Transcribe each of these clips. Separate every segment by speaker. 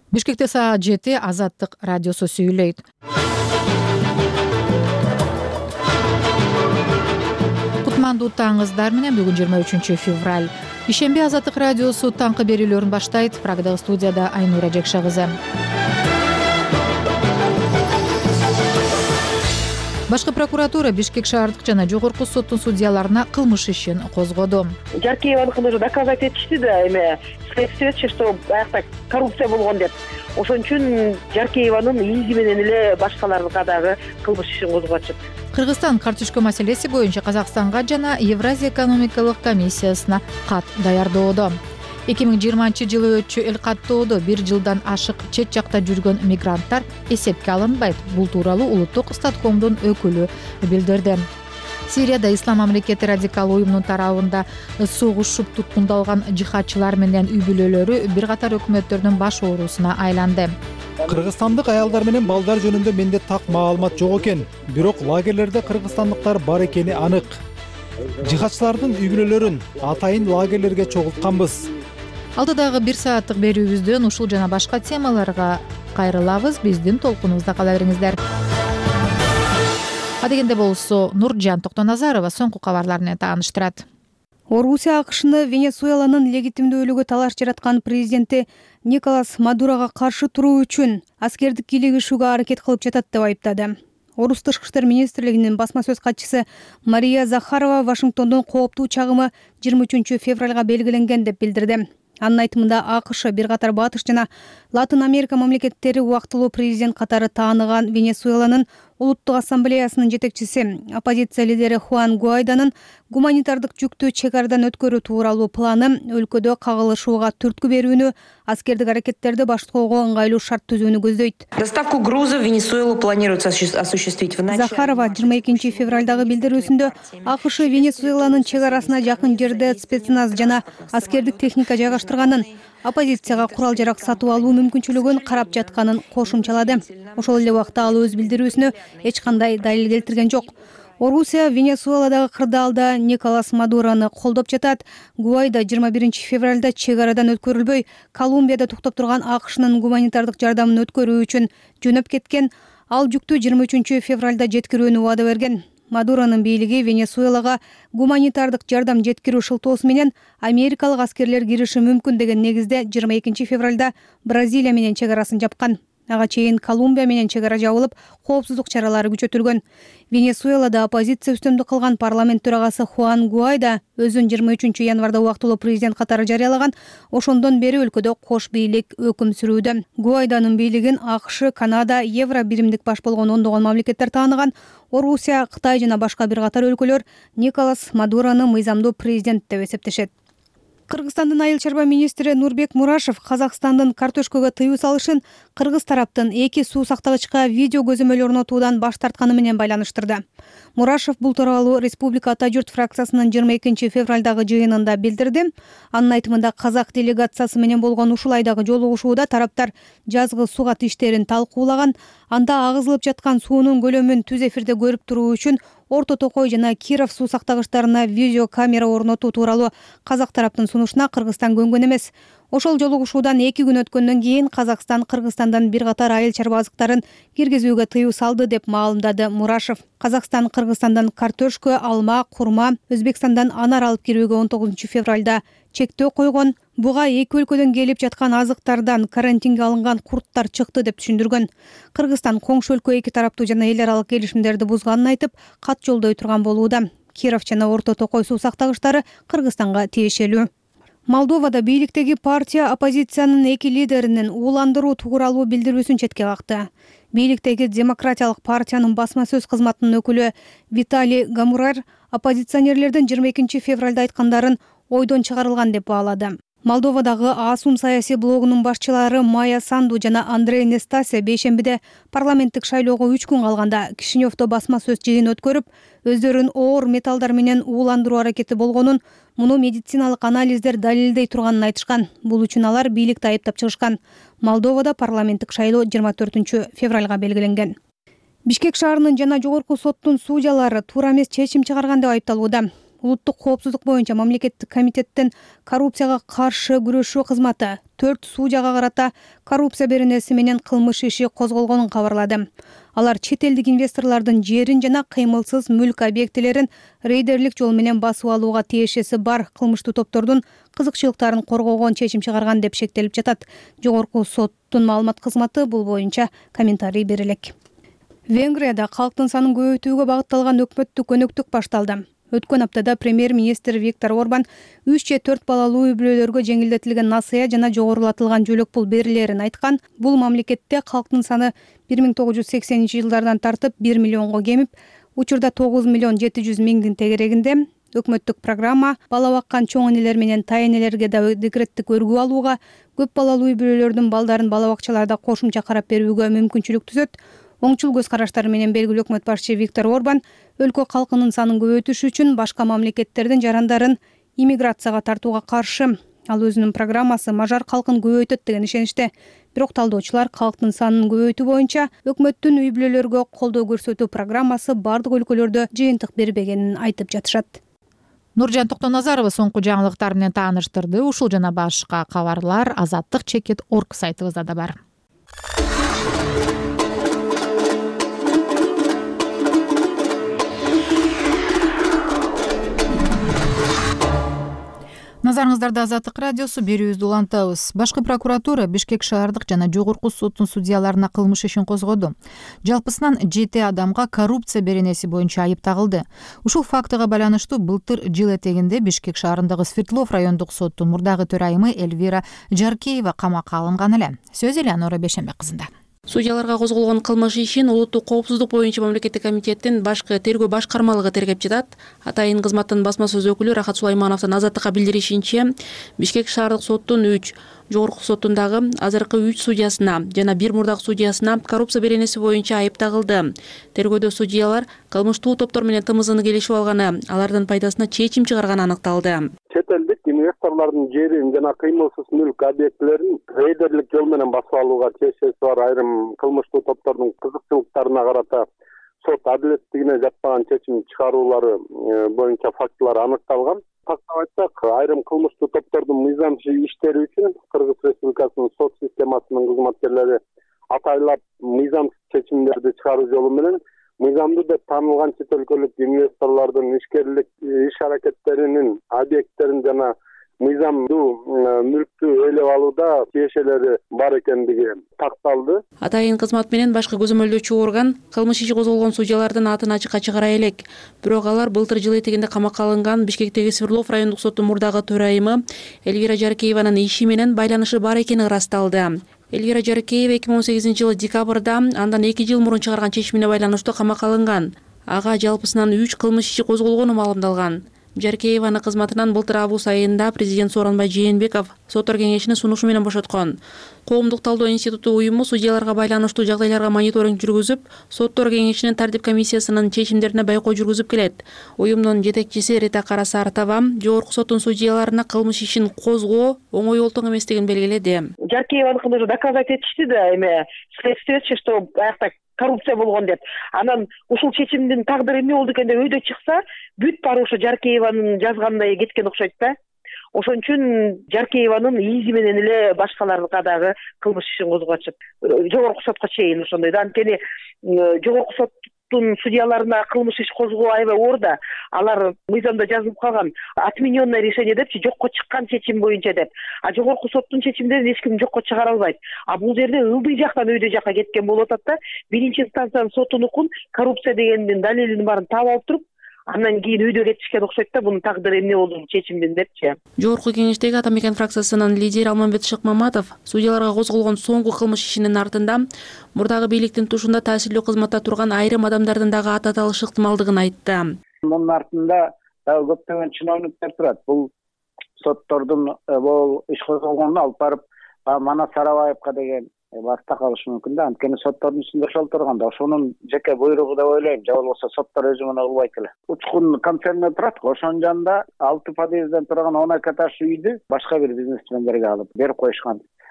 Speaker 1: Бишкекте саат 7 Азаттык радиосу сүйлөйт. Кутмандуу таңыңыздар менен бүгүн 23 февраль. Ишемби Азаттык радиосу таңкы берүүлөрүн баштайт. Прагдагы студияда Айнура Жекша кызы. Башкы прокуратура Бишкек шаардык жана жогорку соттун судьяларына кылмыш ишин козгоду.
Speaker 2: Жаркееванын кылмышын доказать этишти да, эме следствие, что аякта коррупция болгон деп. Ошон үчүн Жаркееванын изи менен эле башкаларга дагы кылмыш ишин козготушат.
Speaker 1: Кыргызстан карточка маселеси боюнча Казакстанга жана Евразия экономикалык комиссиясына кат даярдоодо. 2020-жылы өтчү эл каттоодо 1 жылдан ашык чет жакта жүргөн мигранттар эсепке алынбайт. Бул тууралуу улуттук статкомдун өкүлү билдирди. Сирияда Ислам мамлекети радикал уюмунун тарабында согушуп туткундалган жихадчылар менен үй бүлөлөрү бир катар өкмөттөрдүн баш оорусуна айланды.
Speaker 3: Кыргызстандык аялдар менен балдар жөнүндө менде так маалымат жок экен. Бирок лагерлерде кыргызстандыктар бар экени анык. Жихадчылардын үй бүлөлөрүн атайын лагерлерге чогултканбыз.
Speaker 1: Алдыдагы 1 сааттык берүүбүздөн ушул жана башка темаларга кайрылабыз. Биздин толкунубузда кала бериңиздер. Адегенде болсо Нуржан Токтоназарова соңку кабарлар менен тааныштырат.
Speaker 4: Орусия АКШны Венесуэланын легитимдүүлүгү талаш жараткан президенти Николас Мадурога каршы туруу үчүн аскердик кийлигишүүгө аракет кылып жатат деп айыптады. Орус тышкы иштер министрлигинин басма сөз катчысы Мария Захарова Вашингтондун кооптуу чагымы 23 февралга белгиленген деп билдирди. Анын айтымында АКШ бир катар Батыш жана Латын Америка мамлекеттери убактылуу президент катары тааныган Венесуэланын Улуттук ассамблеясынын жетекчиси, оппозиция лидери Хуан Гуайдонун гуманитардык жүктү чек арадан өткөрүү тууралуу планы өлкөдө кагылышууга түрткү берүүнү, аскердик аракеттерди баштоого ыңгайлуу шарт түзүүнү көздөйт.
Speaker 5: Доставку груза в Венесуэлу планируется осуществить в начале.
Speaker 4: Захарова 22 февралдагы билдирүүсүндө АКШ Венесуэланын чек арасына жакын жерде спецназ жана аскердик техника жайгаштырганын, оппозицияга курал жарак сатып алуу мүмкүнчүлүгүн карап жатканын кошумчалады. Ошол эле убакта ал өз билдирүүсүнө эч кандай далил келтирген жок. Орусия Венесуэладагы кырдаалда Николас Мадурону колдоп жатат. Гуайдо 21 февралда чек арадан өткөрүлбөй, Колумбияда токтоп турган АКШнын гуманитардык жардамын өткөрүү үчүн жөнөп кеткен. Ал жүктү 23 февралда жеткирүүнү убада берген. Мадуронун бийлиги Венесуэлага гуманитардык жардам жеткирүү шылтоосу менен америкалык аскерлер кириши мүмкүн деген негизде 22 февралда Бразилия менен чек арасын жапкан. Ага чейин Колумбия менен чек ара жабылып, коопсуздук чаралары күчөтүлгөн. Венесуэлада оппозиция үстөмдүк кылган парламент төрагасы Хуан Гуайдо өзүн 23 январда убактылуу президент катары жарыялаган. Ошондон бери өлкөдө кош бийлик өкүм сүрүүдө. Гуайдонун бийлигин АКШ, Канада, Евро биримдик баш болгон ондогон мамлекеттер тааныган. Орусия, Кытай жана башка бир катар өлкөлөр Николас Мадурону мыйзамдуу президент деп эсептешет. Кыргызстандын айыл чарба министри Нурбек Мурашев Казакстандын картошкага тыюу салышын кыргыз тараптын 2 суу сактагычка видео көзөмөл орнотуудан баш тартканы менен байланыштырды. Мурашев бул тууралуу Республика Ата журт фракциясынын 22 февралдагы жыйынында билдирди. Анын айтымында казак делегациясы менен болгон ушул айдагы жолугушууда тараптар жазгы сугат иштерин талкуулаган. Анда агызылып жаткан суунун көлөмүн түз эфирде көрүп туруу үчүн Орто Токой жана Киров суу сактагычтарына видео камера орнотуу тууралуу казак тараптын сунушуна Кыргызстан көнгөн эмес. Ошол жолугушуудан 2 күн өткөндөн кийин Казакстан Кыргызстандан бир катар айыл чарба азыктарын киргизүүгө тыюу салды деп маалымдады Мурашев. Казакстан Кыргызстандан картошка, алма, курма, Өзбекстандан анар алып кирүүгө 19 февралда чектөө койгон. Буга эки өлкөдөн келип жаткан азыктардан карантинге алынган курттар чыкты деп түшүндүргөн. Кыргызстан коңшу өлкө эки тараптуу жана эл аралык келишимдерди бузганын айтып, кат жолдой турган болууда. Киров жана Орто Токой суу сактагычтары Кыргызстанга тиешелүү. Молдовада бийликтеги партия оппозициянын 2 лидеринин ууландыруу тууралуу билдирүүсүн четке какты. Бийликтеги Демократиялык партиянын басма сөз кызматынын өкүлү Виталий Гамурар оппозиционерлердин 22 февралда айткандарын ойдон чыгарылган деп баалады. Молдовадагы Асум саясий блогунун башчылары Майя Санду жана Андрей Нестасия бейшембиде парламенттик шайлоого 3 күн калганда Кишиневдо басма сөз жыйын өткөрүп, өздөрүн оор металлдар менен ууландыруу аракети болгонун, муну медициналык анализдер далилдей турганын айтышкан. Бул үчүн алар бийликти айыптап чыгышкан. Молдовада парламенттик шайлоо 24 февралга белгиленген. Бишкек шаарынын жана жогорку соттун судьялары туура эмес чечим чыгарган деп айыпталууда. улуттук коопсуздук боюнча мамлекеттик комитеттин коррупцияга каршы күрөшүү кызматы 4 судьяга карата коррупция беренеси менен кылмыш иши козголгонун кабарлады. Алар чет элдик инвесторлордун жерин жана кыймылсыз мүлк объектилерин рейдерлик жол менен басып алууга тиешеси бар кылмыштуу топтордун кызыкчылыктарын коргогон чечим чыгарган деп шектелип жатат. Жогорку соттун маалымат кызматы бул боюнча комментарий бере элек. Венгрияда калктын санын көбөйтүүгө багытталган өкмөттүк өнөктүк башталды. Өткөн аптада премьер-министр Виктор Орбан 3 же 4 балалуу үй-бүлөлөргө жеңилдетилген насыя жана жогорулатылган жөлөк пул берилерин айткан. Бул мамлекетте калктын саны 1980-жылдардан тартып 1 миллионго кемип, учурда 9 миллион 700 миңдин тегерегинде. Өкмөттүк программа бала баккан чоң энелер менен тай энелерге да декреттик өргүү алууга, көп балалуу үй-бүлөлөрдүн балдарын бала бакчаларда кошумча карап берүүгө мүмкүнчүлүк түзөт. Оңчул көз караштары менен белгилүү өкмөт башчы Виктор Орбан өлкө калкынын санын көбөйтүш үчүн башка мамлекеттердин жарандарын иммиграцияга тартууга каршы. Ал өзүнүн программасы мажар калкын көбөйтөт деген ишеничте. Бирок талдоочулар калктын санын көбөйтүү боюнча өкмөттүн үй-бүлөлөргө колдоо көрсөтүү программасы бардык өлкөлөрдө жыйынтык бербегенин айтып жатышат.
Speaker 1: Нуржан Токтоназарова соңку жаңылыктар менен тааныштырды. Ушул жана башка кабарлар Азаттык Чекит.org сайтыбызда да бар. Назарыңыздарда Азаттык радиосу, берүүбүздү улантабыз. Башкы прокуратура Бишкек шаардык жана жогорку соттун судьяларына кылмыш ишин козгоду. Жалпысынан 7 адамга коррупция беренеси боюнча айып тагылды. Ушул фактыга байланыштуу былтыр жыл этегинде Бишкек шаарындагы Свердлов райондук соттун мурдагы төрайымы Эльвира Жаркеева камакка алынган эле. Сөз Элеонора Бешенбек кызында.
Speaker 5: Судьяларга козголгон кылмыш ишин улуттук коопсуздук боюнча мамлекеттик комитеттин башкы тергөө башкармалыгы тергеп жатат. Атайын кызматтын басма сөз өкүлү Рахат Сулаймановдун Азаттыкка билдиришинче, Бишкек шаардык соттун 3, жогорку соттундагы азыркы 3 судьясына жана 1 мурдагы судьясына коррупция беренеси боюнча айып тагылды. Тергөөдө судьялар кылмыштуу топтор менен тымызын келишип алганы, алардын пайдасына чечим чыгарганы аныкталды.
Speaker 6: Чет элдик инвесторлордун жерин жана кыймылсыз мүлк объектилерин рейдерлик жол менен басып алууга тиешеси бар айрым кылмыштуу топтордун кызыкчылыктарына карата сот адилеттигине жатпаган чечим чыгаруулары боюнча фактылар аныкталган. Тактап айтсак, айрым кылмыштуу топтордун мыйзамчы иштери үчүн Кыргыз Республикасынын сот системасынын кызматкерлери атайлап мыйзамсыз чечимдерди чыгаруу жолу менен мыйзамдуу деп таанылган чет өлкөлүк инвесторлордун ишкерлик иш-аракеттеринин объекттерин жана мыйзамдуу мүлктү ээлеп алууда тиешелери бар экендиги такталды.
Speaker 5: Атайын кызмат менен башкы көзөмөлдөөчү орган кылмыш иши козголгон судьялардын атын ачыкка чыгара элек. Бирок алар былтыр жыл этегинде камакка алынган Бишкектеги Свердлов райондук соттун мурдагы төрайымы Эльвира Жаркееванын иши менен байланышы бар экени ырасталды. Эльвира Жаркеева 2018-жылы декабрда андан 2 жыл мурун чыгарган чечимине байланыштуу камакка алынган. Ага жалпысынан 3 кылмыш иши козголгону маалымдалган. Жаркееваны кызматынан былтыр август айында президент Сооронбай Жээнбеков соттор кеңешине сунушу менен бошоткон. Коомдук талдоо институту уюму судьяларга байланыштуу жагдайларга мониторинг жүргүзүп, соттор кеңешинин тартип комиссиясынын чечимдерине байкоо жүргүзүп келет. Уюмдун жетекчиси Рита Карасартова жогорку соттун судьяларына кылмыш ишин козгоо оңой олтоң эместигин белгиледи.
Speaker 2: Жаркееваныкын уже доказать этишти да, эме следствиечи, что аякта коррупция болгон деп. Анан ушул чечимдин тагдыры эмне болду экен деп өйдө чыкса, бүт баары ошо Жаркееванын жазгандай кеткен окшойт да. Ошон үчүн Жаркееванын изи менен эле башкаларга дагы кылмыш ишин козгочуп, жогорку сотко чейин ошондой да. Анткени жогорку соттун судьяларына кылмыш иш козгоо аябай оор да. Алар мыйзамда жазылып калган отмененное решение депчи, жокко чыккан чечим боюнча деп. А жогорку соттун чечимдерин эч ким жокко чыгара албайт. А бул жерде ылдый жактан өйдө жакка кеткен болуп атат да. Биринчи инстанциянын сотунукун коррупция дегендин далилин баарын таап алып туруп, андан кийин өйдө кетишкен окшойт да, бунун тагдыры эмне болду чечимдин депчи.
Speaker 5: Жогорку кеңештеги Ата Мекен фракциясынын лидери Алмамбет Шыкмаматов судьяларга козголгон соңку кылмыш ишинин артында мурдагы бийликтин тушунда таасирлүү кызматта турган айрым адамдардын дагы аты аталышы ыктымалдыгын айтты.
Speaker 7: Мунун артында дагы көптөгөн чиновниктер турат. Бул соттордун бул иш козголгонун алып барып Манас Арабаевка деген баста калышы мүмкүн да. Анткени соттордун ичинде ошол турганда ошонун жеке буйругу деп ойлойм. Же болбосо соттор өзү муну кылбайт эле. Учкун концерни турат, ошонун жанында 6 подъезден турган 10 этаж үйдү башка бир бизнесмендерге алып берип коюшкан.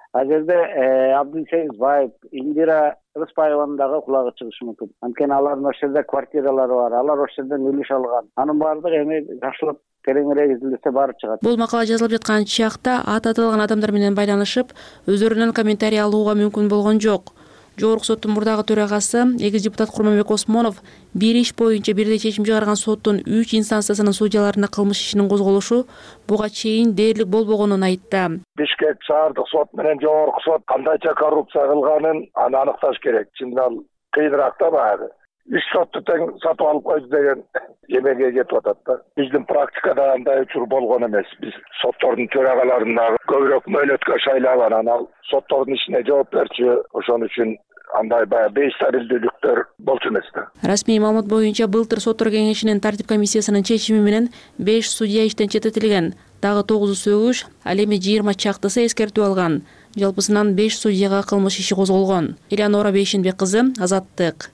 Speaker 7: ал жерде Абдылсейиз Баев, Индира Рыспаеванын дагы кулагы чыгышы мүмкүн. Анткени алардын ошол жерде квартиралары бар, алар ошол жерден үлүш алган. Анын баардыгы эми жакшылап тереңирээк изилдесе баары чыгат.
Speaker 5: Бул макала жазылып жаткан чакта аталган адамдар менен байланышып, өздөрүнөн комментарий алууга мүмкүн болгон жок. Жогорку соттун мурдагы төрагасы экс депутат Курманбек Осмонов бир иш боюнча бирдей чечим чыгарган соттун 3 инстанциясынын судьяларына кылмыш ишинин козголушу буга чейин дээрлик болбогонун айтты.
Speaker 8: Бишкек шаардык сот менен жогорку сот кандайча коррупция кылганын аны аныкташ керек. Чындап ал кыйыныраак да баягы. Үч сотту тең сатып алып койду деген эмеге кетип атат да. Биздин практикада андай учур болгон эмес. Биз соттордун төрагаларын көбүрөөк мөөнөткө шайлаган, анан соттордун ишине жооп берчү, ошон үчүн андай баягы бейстабилдүүлүктөр болчу эмес да.
Speaker 5: Расмий маалымат боюнча былтыр соттор кеңешинин тартип комиссиясынын чечими менен 5 судья иштен четтетилген. Дагы 9 сөгүш, ал эми 20 чактысы эскертүү алган. Жалпысынан 5 судьяга кылмыш иши козголгон. Элеонора Бейшенбек кызы, Азаттык.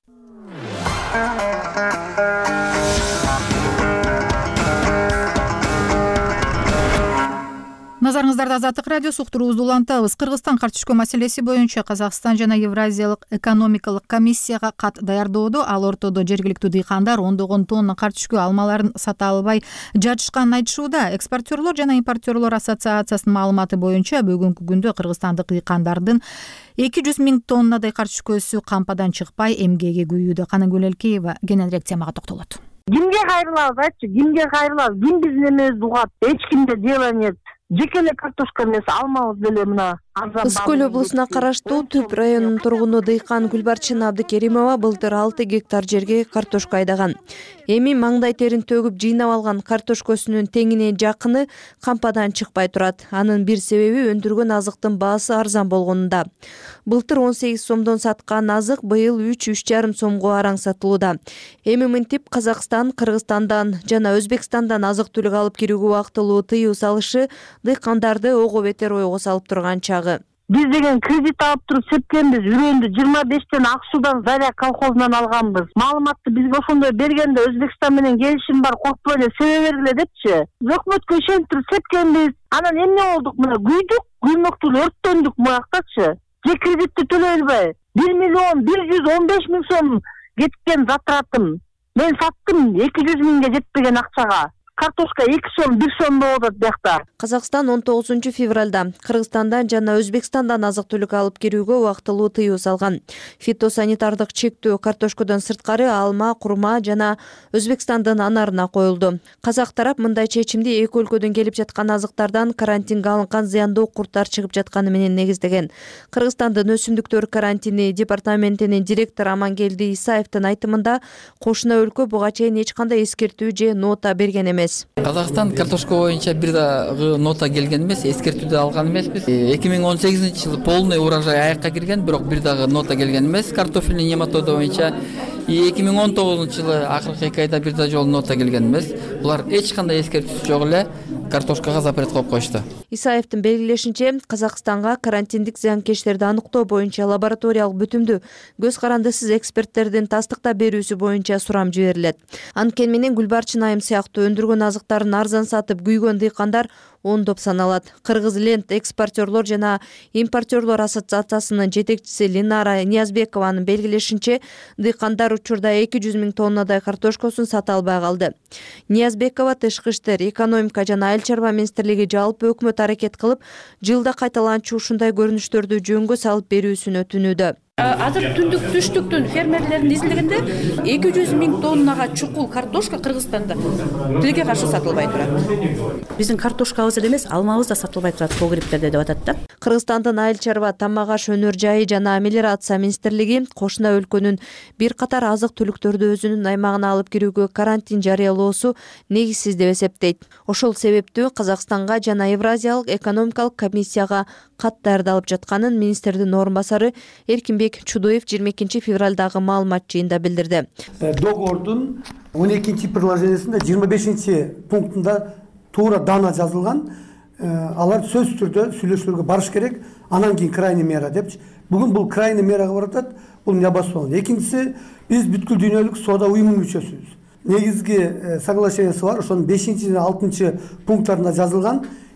Speaker 1: Назарыңыздарда Азаттык радиосу уктуруубузду улантабыз. Кыргызстан кар түшкөн маселеси боюнча Казакстан жана Евразиялык экономикалык комиссияга кат даярдоодо. Ал ортодо жергиликтүү дыйкандар ондогон тонна кар түшкү алмаларын сата албай жатышканын айтышууда. Экспортерлор жана импортерлор ассоциациясынын маалыматы боюнча бүгүнкү күндө кыргызстандык дыйкандардын 200 000 тоннадай кар түшкөсү кампадан чыкпай эмгеге күйүүдө. Кана Гүлелкеева кененирээк темага токтолот.
Speaker 9: Кимге кайрылабыз айтчы, кимге кайрылабыз? Ким биздин эмебизди угат? Эч кимде дело нет. Жеке эле картошка эмес, алмабыз деле мына
Speaker 10: Кыз Көл облусуна караштуу Түп районунун тургуну дыйкан Гүлбарчын Абдыкеримова былтыр 6 гектар жерге картошка айдаган. Эми маңдай терин төгүп жыйнап алган картошкосунун теңине жакыны кампадан чыкпай турат. Анын бир себеби өндүргөн азыктын баасы арзан болгонунда. Былтыр 18 сомдон саткан азык быйыл 3-3,5 сомго араң сатылууда. Эми мынтип Казакстан, Кыргызстандан жана Өзбекстандан азык-түлүк алып кирүүгө убактылуу тыюу салышы дыйкандарды ого бетер ойго салып турган чагы.
Speaker 9: Биз деген кредит алып туруп сепкенбиз, үрөндү 25тен Ак Судан Заря колхозунан алганбыз. Маалыматты бизге ошондой бергенде Өзбекстан менен келишим бар, коркпой эле себе бергиле депчи. Өкмөткө ишенип туруп сепкенбиз. Анан эмне болдук? Мына күйдүк, күймөктүү өрттөндүк буякчы. Же кредитти төлөй албай 1,115,000 сом кеткен затратым. Мен саттым 200 000ге жетпеген акчага. Картошка 2 сом, 1 сом болот биякта.
Speaker 10: Казакстан 19 февралда Кыргызстандан жана Өзбекстандан азык-түлүк алып кирүүгө убактылуу тыюу салган. Фитосанитардык чектөө картошкодон сырткары алма, курма жана Өзбекстандын анарына коюлду. Казак тарап мындай чечимди эки өлкөдөн келип жаткан азыктардан карантинге алынган зыяндуу курттар чыгып жатканы менен негиздеген. Кыргызстандын өсүмдүктөр карантини департаментинин директору Амангелди Исаевдин айтымында кошуна өлкө буга чейин эч кандай эскертүү же нота берген эмес.
Speaker 11: Казакстан картошка боюнча бир дагы нота келген эмес, эскертүүдө алган эмеспиз. 2018-жылы полный урожай аякка кирген, бирок бир дагы нота келген эмес картофельный нематода боюнча. 2019-жылы акыркы 2 айда бир да жолу нота келген эмес. Булар эч кандай эскертүүсү жок эле картошкага запрет коюп коюшту.
Speaker 10: Исаевдин белгилешинче, Казакстанга карантиндик зыянкечтерди аныктоо боюнча лабораториялык бүтүмдү көз карандысыз эксперттердин тастыктап берүүсү боюнча сурам жиберилет. Анткени менен Гүлбарчын айым сыяктуу өндүргөн азыктарын арзан сатып күйгөн дыйкандар ондоп саналат. Кыргыз Лент экспортерлор жана импортерлор ассоциациясынын жетекчиси Линара Ниязбекованын белгилешинче, дыйкандар учурда 200 000 тоннадай картошкосун сата албай калды. Ниязбекова Тышкы иштер, экономика жана айыл чарба министрлиги жалпы өкмөт аракет кылып, жылда кайталанчу ушундай көрүнүштөрдү жөнгө салып берүүсүн өтүнүүдө.
Speaker 12: Азыр түндүк түштүктүн фермерлерин изилдегенде 200 000 тоннага чукул картошка Кыргызстанда тилге каршы сатылбай турат. Биздин картошкабыз эле эмес, алмабыз да сатылбай турат погребтерде деп атат да.
Speaker 10: Кыргызстандын айыл чарба, тамак аш өнөр жайы жана мелиорация министрлиги кошуна өлкөнүн бир катар азык-түлүктөрдү өзүнүн аймагына алып кирүүгө карантин жарыялоосу негизсиз деп эсептейт. Ошол себептүү Казакстанга жана Евразиялык экономикалык комиссияга кат даярдалып жатканын министрдин орун басары Эркинбек Чудоев 22 февралдагы маалымат жыйында билдирди.
Speaker 13: Договордун 12 приложениесинде 25 пунктунда туура дана жазылган. Алар сөз түрдө сүйлөшүүлөргө барыш керек, анан кийин крайний мера депчи. Бүгүн бул крайний мерага баратат, бул небаспал. Экинчиси, биз бүткүл дүйнөлүк соода уюмунун мүчөсүбүз. Негизги соглашениеси бар, ошонун 5 жана 6 пункттарында жазылган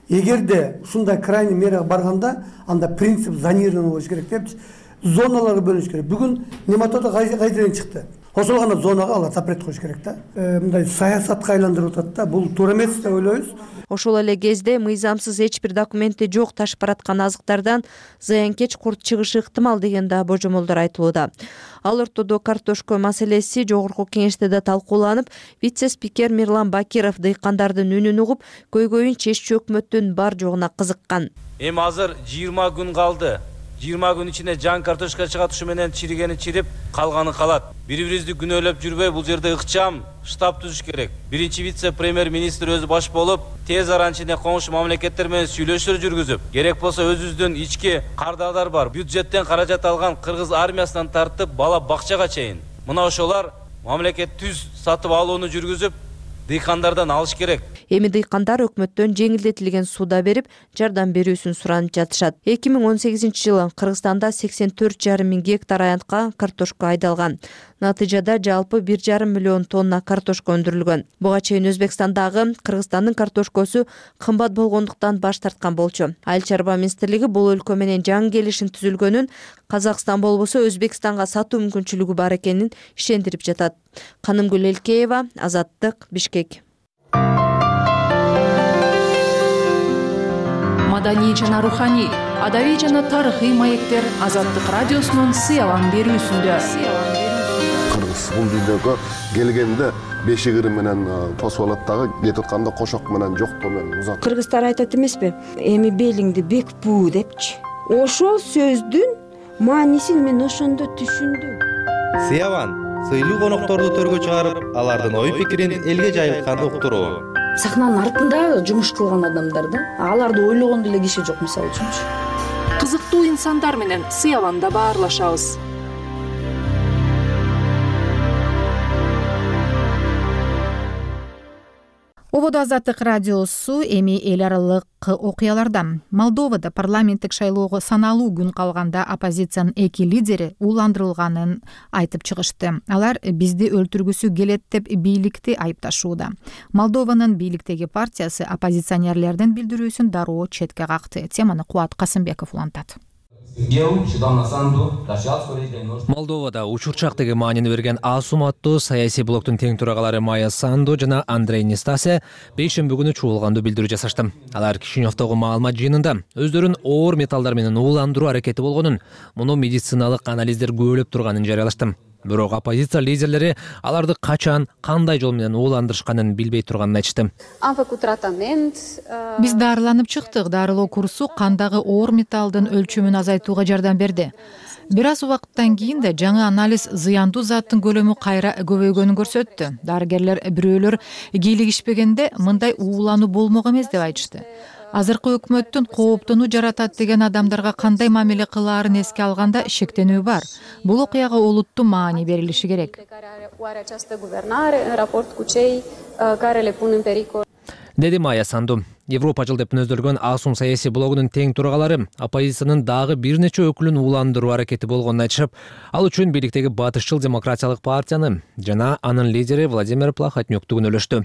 Speaker 13: эгерде ушундай крайний мерага барганда анда принцип зонирования болуш керек депчи, зоналарга бөлүнүш керек. Бүгүн нематода кайдан чыкты? Ошол гана зонага алар запрет коюш керек да. Мындай саясатка айландырып атат да. Бул туура эмес деп ойлойбуз.
Speaker 10: Ошол эле кезде мыйзамсыз эч бир документи жок ташып бараткан азыктардан зыянкеч курт чыгышы ыктымал деген да божомолдор айтылууда. Ал ортодо картошка маселеси жогорку кеңеште да талкууланып, вице-спикер Мирлан Бакиров дыйкандардын үнүн угуп, көйгөйүн чеччү өкмөттүн бар жогуна кызыккан.
Speaker 14: Эми азыр 20 күн калды. 20 күн ичинде жан картошка чыгат, ушу менен чиригени чирип, калганы калат. Бири-бирибизди күнөөлөп жүрбөй, бул жерде ыкчам штаб түзүш керек. Биринчи вице-премьер-министр өзү баш болуп, тез арада ичинде коңшу мамлекеттер менен сүйлөшүүлөр жүргүзүп, керек болсо өзүбүздүн ички кардарлар бар, бюджеттен каражат алган кыргыз армиясынан тартып, бала бакчага чейин. Мына ошолар мамлекет түз сатып алууну жүргүзүп, дыйкандардан алыш керек.
Speaker 10: Эми дыйкандар өкмөттөн жеңилдетилген сууда берип, жардам берүүсүн суранып жатышат. 2018-жылы Кыргызстанда 84,5 мың гектар аянтка картошка айдалган. Натыйжада жалпы 1,5 миллион тонна картошка өндүрүлгөн. Буга чейин Өзбекстандагы Кыргызстандын картошкосу кымбат болгондуктан баш тарткан болчу. Айыл чарба министрлиги бул өлкө менен жаңы келишим түзүлгөнүн, Казакстан болбосо Өзбекстанга сатуу мүмкүнчүлүгү бар экенин ишендирип жатат. Канымгүл Элкеева, Азаттык, Бишкек.
Speaker 15: Маданий жана руханий, адабий жана тарыхый маектер Азаттык радиосунун сыялан берүүсүндө.
Speaker 16: Кыргыз бул дүйнөгө келгенде бешигири менен тосуп алат дагы, кетип атканда кошок менен жоктоо менен узат.
Speaker 17: Кыргыздар айтат эмеспи? Эми белиңди бек буу депчи. Ошол сөздүн маанисин мен ошондо түшүндүм.
Speaker 18: Сыяван сыйлуу конокторду төргө чыгарып, алардын ой пикирин элге жайылткан уктуруу.
Speaker 19: Сахнанын артында жумуш кылган адамдар да, аларды ойлогон деле киши жок, мисалы үчүнчү.
Speaker 15: Кызыктуу инсандар менен Сыяванда баарлашабыз.
Speaker 1: Ободо Азаттык радиосу эми эл аралык окуялардан. Молдовада парламенттик шайлоого саналуу күн калганда оппозициянын эки лидери ууландырылганын айтып чыгышты. Алар бизди өлтүргүсү келет деп бийликти айыпташууда. Молдованын бийликтеги партиясы оппозиционерлердин билдирүүсүн дароо четке какты. Теманы Кубат Касымбеков улантат.
Speaker 20: Молдовада учурчактыгы маанини берген Асум аттуу саясий блоктун тең турагалары Майя Санду жана Андрей Нестасе бейшемби күнү чуулганды билдирүү жасашты. Алар Кишиневдогу маалымат жыйынында өздөрүн оор металлдар менен ууландыруу аракети болгонун, муну медициналык анализдер күбөлөп турганын жарыялашты. Бирок оппозиция лидерлери аларды качан, кандай жол менен ууландырышканын билбей турганын айтышты.
Speaker 1: Биз дарыланып чыктык. Дарылоо курсу кандагы оор металлдын өлчөмүн азайтууга жардам берди. Бир аз убакыттан кийин да жаңы анализ зыяндуу заттын көлөмү кайра көбөйгөнүн көрсөттү. Дарыгерлер бирөөлөр кийлигишпегенде мындай уулануу болмок эмес деп айтышты. Азыркы өкмөттүн кооптонуу жаратат деген адамдарга кандай мамиле кылаарын эске алганда шектенүү бар. Бул окуяга олуттуу маани берилиши керек.
Speaker 20: Деди Майя Санду. Европа жыл деп мүнөздөлгөн Асум саясий блогунун тең турагалары оппозициянын дагы бир нече өкүлүн ууландыруу аракети болгонун айтышып, ал үчүн бийликтеги Батышчыл демократиялык партияны жана анын лидери Владимир Плахотнюкту күнөөлөштү.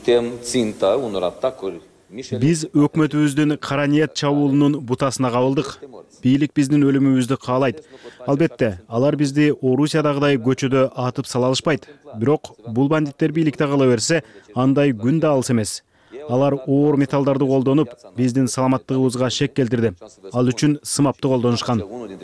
Speaker 21: Биз өкмөтүбүздүн кара ниет чабуулунун бутасына кабылдык. Бийлик биздин өлүмүбүздү каалайт. Албетте, алар бизди Орусиядагыдай көчөдө атып сала алышпайт. Бирок бул бандиттер бийликте кала берсе, андай күн да алыс эмес. Алар оор металлдарды колдонуп, биздин саламаттыгыбызга шек келтирди. Ал үчүн сымапты колдонушкан.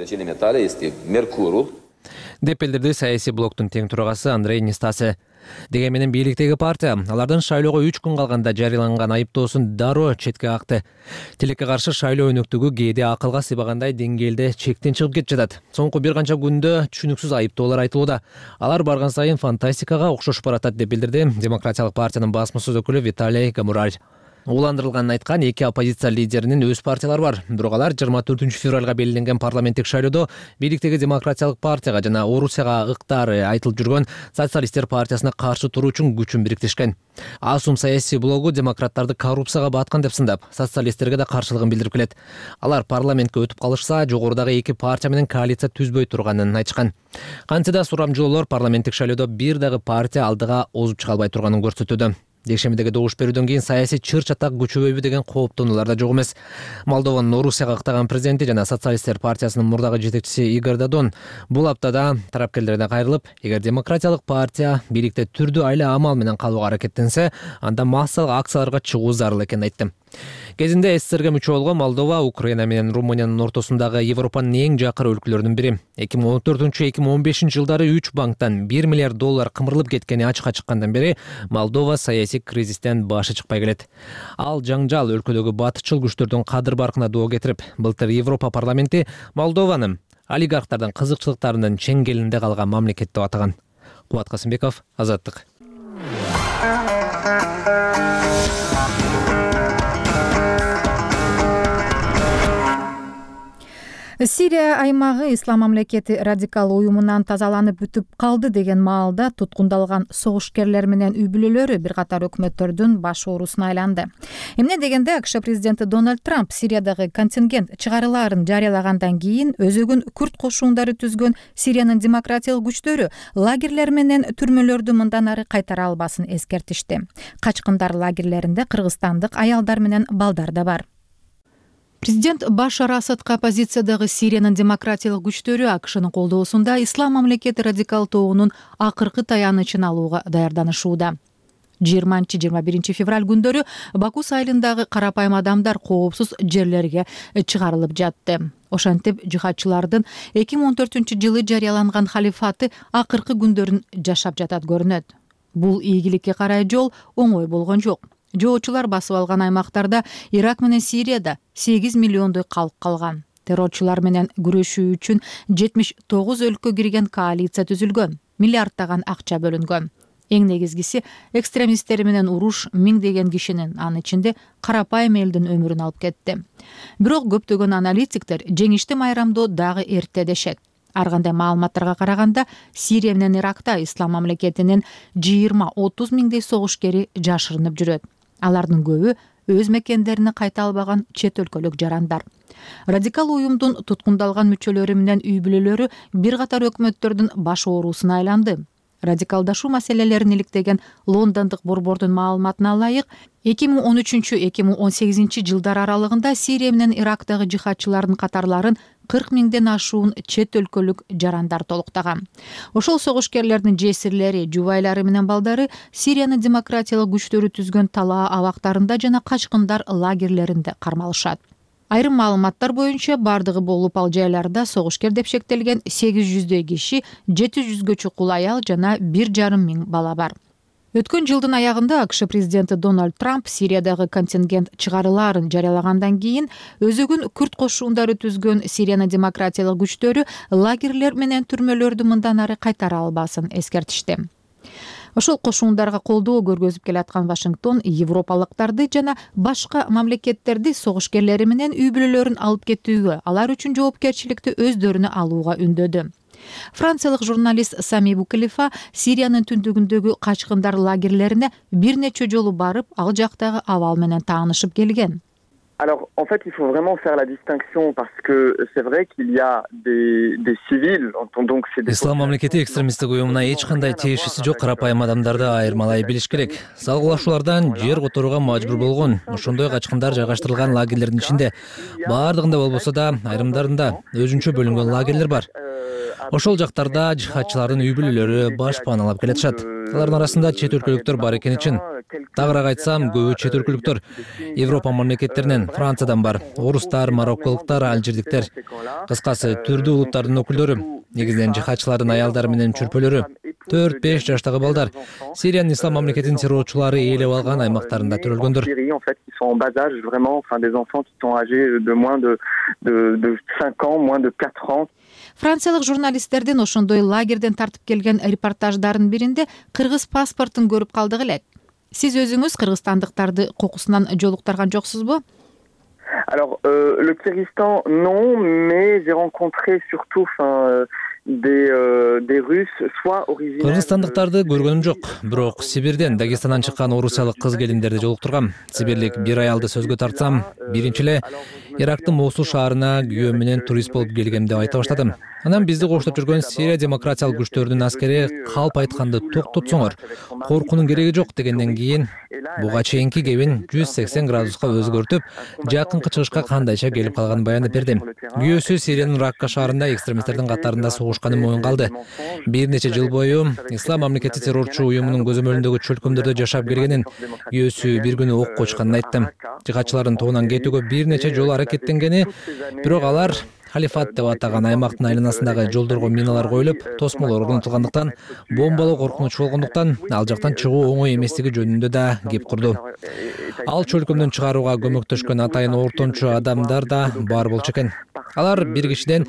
Speaker 20: Деп билдирди саясий блоктун тең турагасы Андрей Нестасе. Деген менен бийликтеги партия алардын шайлоого 3 күн калганда жарыяланган айыптоосун дароо четке какты. Тилекке каршы шайлоо өнөктүгү кээде акылга сыйбагандай деңгээлде чектен чыгып кетип жатат. Соңку бир канча күндө түшүнүксүз айыптоолор айтылууда. Алар барган сайын фантастикага окшош баратат деп билдирди Демократиялык партиянын басмасөз өкүлү Виталий Гамураль. Ууландырылганын айткан эки оппозиция лидеринин өз партиялары бар. Бирок алар 24 февралга белгиленген парламенттик шайлоодо бийликтеги Демократиялык партияга жана Орусияга ыктары айтылып жүргөн Социалисттер партиясына каршы туруу үчүн күчүн бириктешкен. Асум саясий блогу демократтарды коррупцияга баткан деп сындап, социалисттерге да каршылыгын билдирип келет. Алар парламентке өтүп калышса, жогорудагы эки партия менен коалиция түзбөй турганын айтышкан. Кантсе да сурамжылоолор парламенттик шайлоодо бир дагы партия алдыга озуп чыга албай турганын көрсөтүүдө. Жекшембидеги добуш берүүдөн кийин саясий чыр чатак күчөбөйбү деген кооптонуулар да жок эмес. Молдованын Орусияга ыктаган президенти жана Социалисттер партиясынын мурдагы жетекчиси Игорь Додон бул аптада тарапкерлерине кайрылып, эгер демократиялык партия бийликте түрдүү айла амал менен калууга аракеттенсе, анда массалык акцияларга чыгуу зарыл экенин айтты. Кезинде СССРге мүчө болгон Молдова Украина менен Румыниянын ортосундагы Европанын эң жакыр өлкөлөрүнүн бири. 2014-2015 жылдары 3 банктан $1 миллиард кымырылып кеткени ачыкка чыккандан бери Молдова саясий кризистен башы чыкпай келет. Ал жаңжал өлкөдөгү батышчыл күчтөрдүн кадыр баркына доо кетирип, былтыр Европа парламенти Молдованы олигархтардын кызыкчылыктарынын чеңгелинде калган мамлекет деп атаган. Кубат Касымбеков, Азаттык.
Speaker 1: Сирия аймагы ислам мамлекети радикал уюмунан тазаланып бүтүп калды деген маалда туткундалган согушкерлер менен үй бүлөлөрү бир катар өкмөттөрдүн баш оорусуна айланды. Эмне дегенде АКШ президенти Дональд Трамп Сириядагы контингент чыгарылаарын жарыялагандан кийин өзөгүн күрд кошуундары түзгөн Сириянын демократиялык күчтөрү лагерлер менен түрмөлөрдү мындан ары кайтара албасын эскертишти. Качкындар лагерлеринде кыргызстандык аялдар менен балдар да бар. Президент Башар Асадка оппозициядагы Сириянын демократиялык күчтөрү АКШнын колдоосунда ислам мамлекети радикал тобунун акыркы таянычын алууга даярданышууда. 20-21 февраль күндөрү Баку сайылындагы карапайым адамдар коопсуз жерлерге чыгарылып жатты. Ошентип жихадчылардын 2014-жылы жарыяланган халифаты акыркы күндөрүн жашап жатат көрүнөт. Бул ийгиликке карай жол оңой болгон жок. Жоочулар басып алган аймактарда Ирак менен Сирияда 8 миллиондой калк калган. Террорчулар менен күрөшүү үчүн 79 өлкө кирген коалиция түзүлгөн. Миллиардтаган акча бөлүнгөн. Эң негизгиси экстремисттер менен уруш миңдеген кишинин, анын ичинде карапайым элдин өмүрүн алып кетти. Бирок көптөгөн аналитиктер жеңишти майрамдоо дагы эрте дешет. Ар кандай маалыматтарга караганда Сирия менен Иракта ислам мамлекетинин 20-30 миңдей согушкери жашырынып жүрөт. Алардын көбү өз мекендерине кайта албаган чет өлкөлүк жарандар. Радикал уюмдун туткундалган мүчөлөрү менен үй бүлөлөрү бир катар өкмөттөрдүн баш оорусуна айланды. Радикалдашуу маселелерин иликтеген Лондондук борбордун маалыматына ылайык, 2013-2018 жылдар аралыгында Сирия менен Ирактагы жихадчылардын катарларын 40 миңден ашуун чет өлкөлүк жарандар толуктаган. Ошол согушкерлердин жесирлери, жубайлары менен балдары Сириянын демократиялык күчтөрү түзгөн талаа абактарында жана качкындар лагерлеринде кармалышат. Айрым маалыматтар боюнча бардыгы болуп ал жайларда согушкер деп шектелген 800дөй киши, 700гө чукул аял жана 1,5 миң бала бар. Өткөн жылдын аягында АКШ президенти Дональд Трамп Сириядагы контингент чыгарылаарын жарыялагандан кийин өзөгүн күрд кошуундары түзгөн Сириянын демократиялык күчтөрү лагерлер менен түрмөлөрдү мындан ары кайтара албасын эскертишти. Ошол кошуундарга колдоо көргөзүп келаткан Вашингтон европалыктарды жана башка мамлекеттерди согушкерлери менен үй бүлөлөрүн алып кетүүгө, алар үчүн жоопкерчиликти өздөрүнө алууга үндөдү. Франциялык журналист Сами Букалифа Сириянын түндүгүндөгү качкындар лагерлерине бир нече жолу барып, ал жактагы абал менен таанышып келген.
Speaker 3: Alors, en fait, il faut vraiment faire la distinction parce que c'est vrai qu'il y a des civils, donc c'est des...
Speaker 20: Ислам мамлекети экстремисттик уюмуна эч кандай тиешеси жок карапайым адамдарды айырмалай билиш керек. Салгылашуулардан жер которууга мажбур болгон, ошондой качкындар жайгаштырылган лагерлердин ичинде баардыгында болбосо да айрымдарында өзүнчө бөлүнгөн лагерлер бар. Ошол жактарда жихадчылардын үй бүлөлөрү баш паналап келатышат. Алардын арасында чет өлкөлүктөр бар экени үчүн. Тагыраак айтсам, көбү чет өлкөлүктөр Европа мамлекеттеринен, Франциядан бар. Орустар, марокколуктар, алжирдиктер. Кыскасы, түрдүү улуттардын өкүлдөрү, негизинен жихадчылардын аялдары менен чүрпөлөрү, 4-5 жаштагы балдар Сириянын ислам мамлекетинин террорчулары ээлеп алган аймактарында төрөлгөндөр.
Speaker 1: Франциялык журналисттердин ошондой лагерден тартып келген репортаждардын биринде кыргыз паспортун көрүп калдык элек. Сиз өзүңүз кыргызстандыктарды кокусунан жолуктарган жоксузбу?
Speaker 3: Alors, le Kyrgyzstan, non, mais j'ai rencontré surtout des Russes, soit originaires...
Speaker 20: Кыргызстандыктарды көргөнүм жок, бирок Сибирден, Дагестандан чыккан орусиялык кыз келиндерди жолуктургам. Сибирлик бир аялды сөзгө тартсам, биринчи эле Ирактын Мосул шаарына күйөөм менен турист болуп келгем деп айта баштадым. Анан бизди коштоп жүргөн Сирия демократиялык күчтөрүнүн аскери калп айтканды токтотсоңор, коркуунун кереги жок дегенден кийин буга чейинки кебин 180 градуска өзгөртүп, жакынкы чыгышка кандайча келип калганын баяндап берди. Күйөөсү Сириянын Ракка шаарында экстремисттердин катарында согушканын моюнга алды. Бир нече жыл бою Ислам мамлекети террорчу уюмунун көзөмөлүндөгү чөлкөмдөрдө жашап келгенин, күйөөсү бир күнү окко учканын айтты. Жыгатчылардын тобунан кетүүгө бир нече жолу аракеттенгени, бирок алар халифат деп атаган аймактын айланасындагы жолдорго миналар коюлуп, тосмолор орнотулгандыктан, бомбалоо коркунучу болгондуктан ал жактан чыгуу оңой эместиги жөнүндө да кеп курду. Ал чөлкөмдөн чыгарууга көмөктөшкөн атайын ортончу адамдар да бар болчу экен. Алар бир кишиден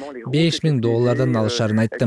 Speaker 20: $5000 алышарын айтты.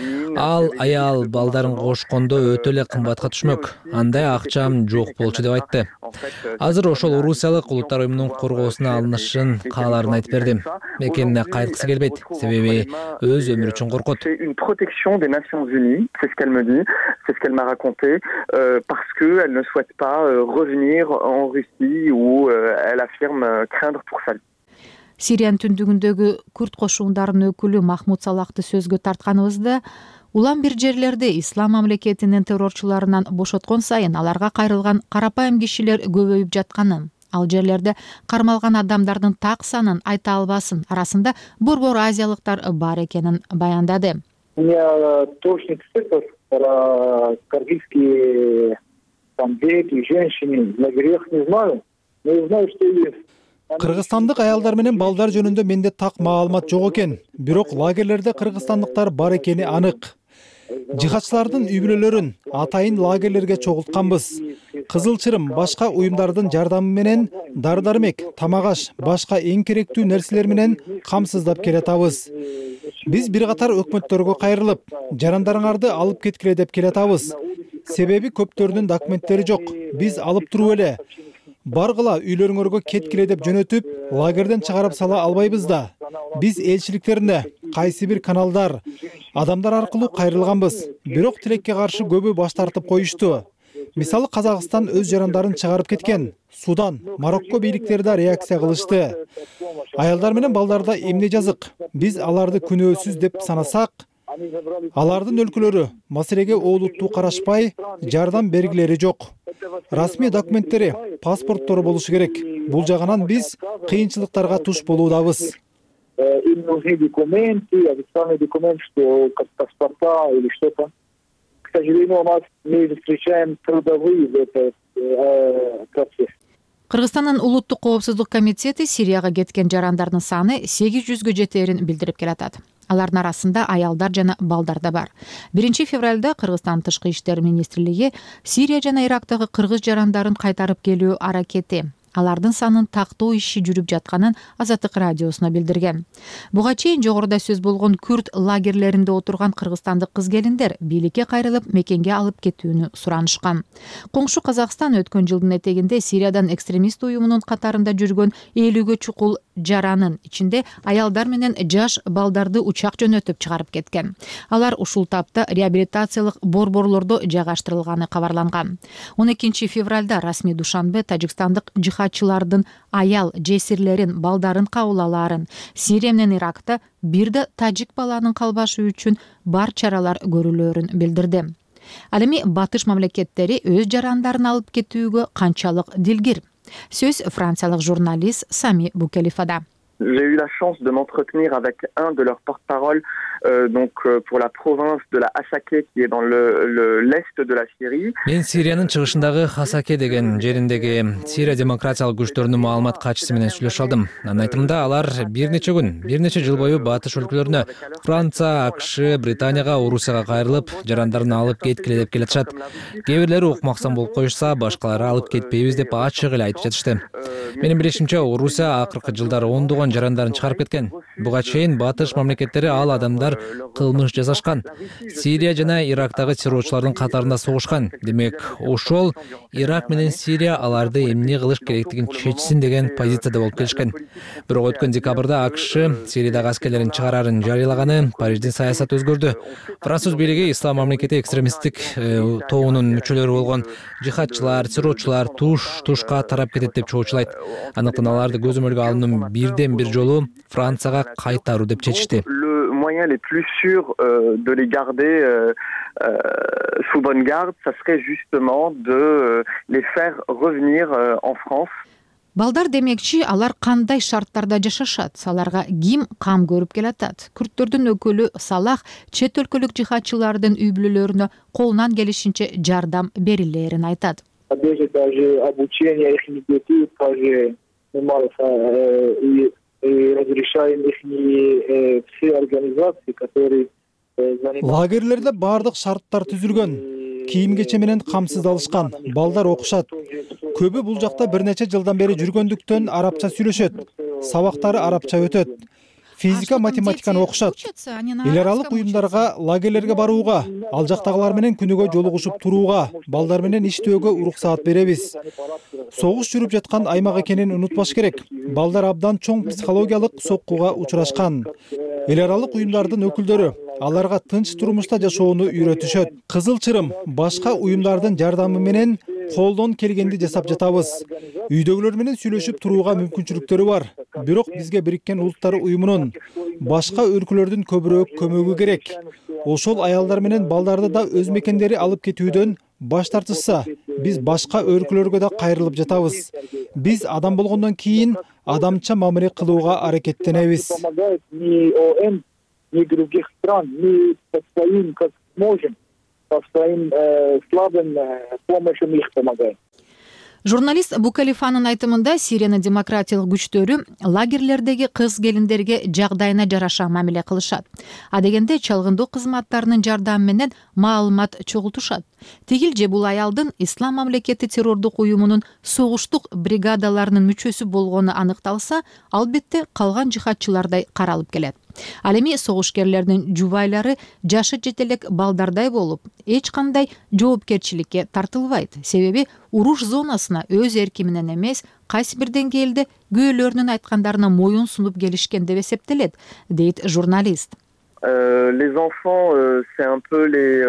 Speaker 20: Ал аял балдарын кошкондо өтө эле кымбатка түшмөк. Андай акчам жок болчу деп айтты. Азыр ошол Орусиялык улуттар уюмунун коргоосуна алынышын кааларын айтып берди. Экенине кайткысы келбейт, себеби өз өмүрү үчүн коркот.
Speaker 3: C'est une protection des Nations Unies, c'est ce qu'elle me dit, c'est ce qu'elle m'a raconté, parce qu'elle ne souhaite pas revenir en Russie où elle affirme craindre pour sa vie.
Speaker 1: Сириянын түндүгүндөгү күрд кошундарынын өкүлү Махмуд Салахты сөзгө тартканыбызда, улам бир жерлерде ислам мамлекетинин террорчуларынан бошоткон сайын аларга кайрылган карапайым кишилер көбөйүп жатканын, ал жерлерде кармалган адамдардын так санын айта албасын, арасында борбор азиялыктар бар экенин баяндады.
Speaker 4: У меня точный цифр про кыргызские дети, женщины в лагерях не знаю, но я знаю, что есть.
Speaker 22: Кыргызстандык аялдар менен балдар жөнүндө менде так маалымат жок экен. Бирок лагерлерде кыргызстандыктар бар экени анык. Жыгатчылардын үй бүлөлөрүн атайын лагерлерге чогултканбыз. Кызыл Чырым башка уюмдардын жардамы менен дары-дармек, тамак-аш, башка эң керектүү нерселер менен камсыздап келатабыз. Биз бир катар өкмөттөргө кайрылып, жарандарыңарды алып кеткиле деп келатабыз. Себеби көптөрүнүн документтери жок. Биз алып туруп эле баргыла үйлөрүңөргө кеткиле деп жөнөтүп, лагерден чыгарып сала албайбыз да. Биз элчиликтерине кайсы бир каналдар, адамдар аркылуу кайрылганбыз. Бирок тилекке каршы көбү баш тартып коюшту. Мисалы Казакстан өз жарандарын чыгарып кеткен. Судан, Марокко бийликтери да реакция кылышты. Аялдар менен балдарда эмне жазык? Биз аларды күнөөсүз деп санасак, алардын өлкөлөрү маселеге олуттуу карашпай, жардам бергилери жок. Расмий документтери, паспорттору болушу керек. Бул жагынан биз кыйынчылыктарга туш болуудабыз.
Speaker 4: Им нужны документы, официальный документ, что как паспорта или что-то. К сожалению, у нас мы встречаем трудовые в этот процесс.
Speaker 1: Кыргызстандын улуттук коопсуздук комитети Сирияга кеткен жарандардын саны 800гө жетерин билдирип келатат. Алардын арасында аялдар жана балдар да бар. 1 февралда Кыргызстан тышкы иштер министрлиги Сирия жана Ирактагы кыргыз жарандарын кайтарып келүү аракети, алардын санын тактоо иши жүрүп жатканын Азаттык радиосуна билдирген. Буга чейин жогоруда сөз болгон күрд лагерлеринде отурган кыргызстандык кыз-келиндер бийликке кайрылып мекенге алып кетүүнү суранышкан. Коңшу Казакстан өткөн жылдын этегинде Сириядан экстремист уюмунун катарында жүргөн 50гө чукул жаранын ичинде аялдар менен жаш балдарды учак жөнөтүп чыгарып кеткен. Алар ушул тапта реабилитациялык борборлордо жайгаштырылганы кабарланган. 12 февралда расмий Душанбе тажикстандык жихадчылардын аял жесирлерин, балдарын кабыл Сирия менен Иракта бир да тажик баланын калбашы үчүн бар чаралар көрүлөөрүн билдирди. Ал эми батыш мамлекеттери өз жарандарын алып кетүүгө канчалык дилгир? Сөз франциялык журналист Сами Букелифада.
Speaker 3: J'ai eu la chance de m'entretenir avec un de leurs porte-parole pour la province de la Hasake qui est dans l'est de la Syrie.
Speaker 20: Мен Сириянын чыгышындагы Хасаке деген жериндеги Сирия демократиялык күчтөрүнүн маалымат катчысы менен сүйлөшүп алдым. Анын айтымында алар бир нече жыл бою батыш өлкөлөрүнө Франция, АКШ, Британияга, Орусияга кайрылып, жарандарын алып кеткиле деп келатышат. Кээ бирлери укмаксан болуп коюшса, башкалары алып кетпейбиз деп ачык эле айтып жатышты. Менин билишимче, Орусия акыркы жылдары ондогон жарандарын чыгарып кеткен. Буга чейин батыш мамлекеттери ал адамдар кылмыш жасашкан. Сирия жана Ирактагы террорчулардын катарында согушкан. Демек, ошол Ирак менен Сирия аларды эмне кылыш керектигин чечсин деген позицияда болуп келишкен. Бирок өткөн декабрда АКШ Сириядагы аскерлерин чыгарарын жарыялаганы Париждин саясаты өзгөрдү. Француз бийлиги ислам мамлекети экстремисттик тобунун мүчөлөрү болгон жихадчылар, террорчулар тушка тарап кетет деп чоочулайт. Анықтан аларды көзөмөлгө алуунун бирден бир жолу Францияга кайтаруу деп чечишти.
Speaker 3: moyens les plus sûrs de les garder sous bonne garde, ça serait justement de les faire revenir en France.
Speaker 1: Балдар демекчи, алар кандай шарттарда жашашат, аларга ким кам көрүп келатат. Күрттөрдүн өкүлү Салах чет өлкөлүк жихадчылардын үй бүлөлөрүнө колунан келишинче жардам берилерин айтат.
Speaker 4: Даже обучение их детей тоже и разрешаем их все организации, которые
Speaker 22: лагерлерде баардык шарттар түзүлгөн. Кийим кече менен камсыз алышкан, балдар окушат. Көбү бул жакта бир нече жылдан бери жүргөндүктөн арабча сүйлөшөт. Сабактары арабча өтөт. Физика, математиканы окушат. Эл аралык уюмдарга, лагерлерге барууга, ал жактагылар менен күнүгө жолугушуп турууга, балдар менен иштөөгө уруксаат беребиз. Согуш жүрүп жаткан аймак экенин унутпаш керек. Балдар абдан чоң психологиялык соккуга учурашкан. Эл аралык уюмдардын өкүлдөрү аларга тынч турмушта жашоону үйрөтүшөт. Кызыл Чырым башка уюмдардын жардамы менен колдон келгенди жасап жатабыз. Үйдөгүлөр менен сүйлөшүп турууга мүмкүнчүлүктөрү бар. Бирок бизге Бириккен Улуттар уюмунун башка өлкөлөрдүн көбүрөөк көмөгү керек. Ошол аялдар менен балдарды да өз мекендери алып кетүүдөн баш тартышса, биз башка өлкөлөргө да кайрылып жатабыз. Биз адам болгондон кийин адамча мамиле кылууга аракеттенебиз.
Speaker 4: Ни других стран, мы по своим, как можем, по своим слабым помощью их помогаем.
Speaker 1: Журналист Букалифанын айтымында Сириянын демократиялык күчтөрү лагерлердеги кыз келиндерге жагдайына жараша мамиле кылышат. А дегенде чалгындоо кызматтарынын жардамы менен маалымат чогултушат. Тигил же бул аялдын Ислам мамлекети террордук уюмунун согуштук бригадаларынын мүчөсү болгону аныкталса, албетте калган жихадчылардай каралып келет. Ал эми согушкерлердин жубайлары жашы жете элек балдардай болуп, эч кандай жоопкерчиликке тартылбайт. Себеби уруш зонасына өз эрки менен эмес, кайсы бир деңгээлде күбөлөрүнүн айткандарына моюн сунуп келишкен деп эсептелет, дейт журналист.
Speaker 3: Les enfants, c'est un peu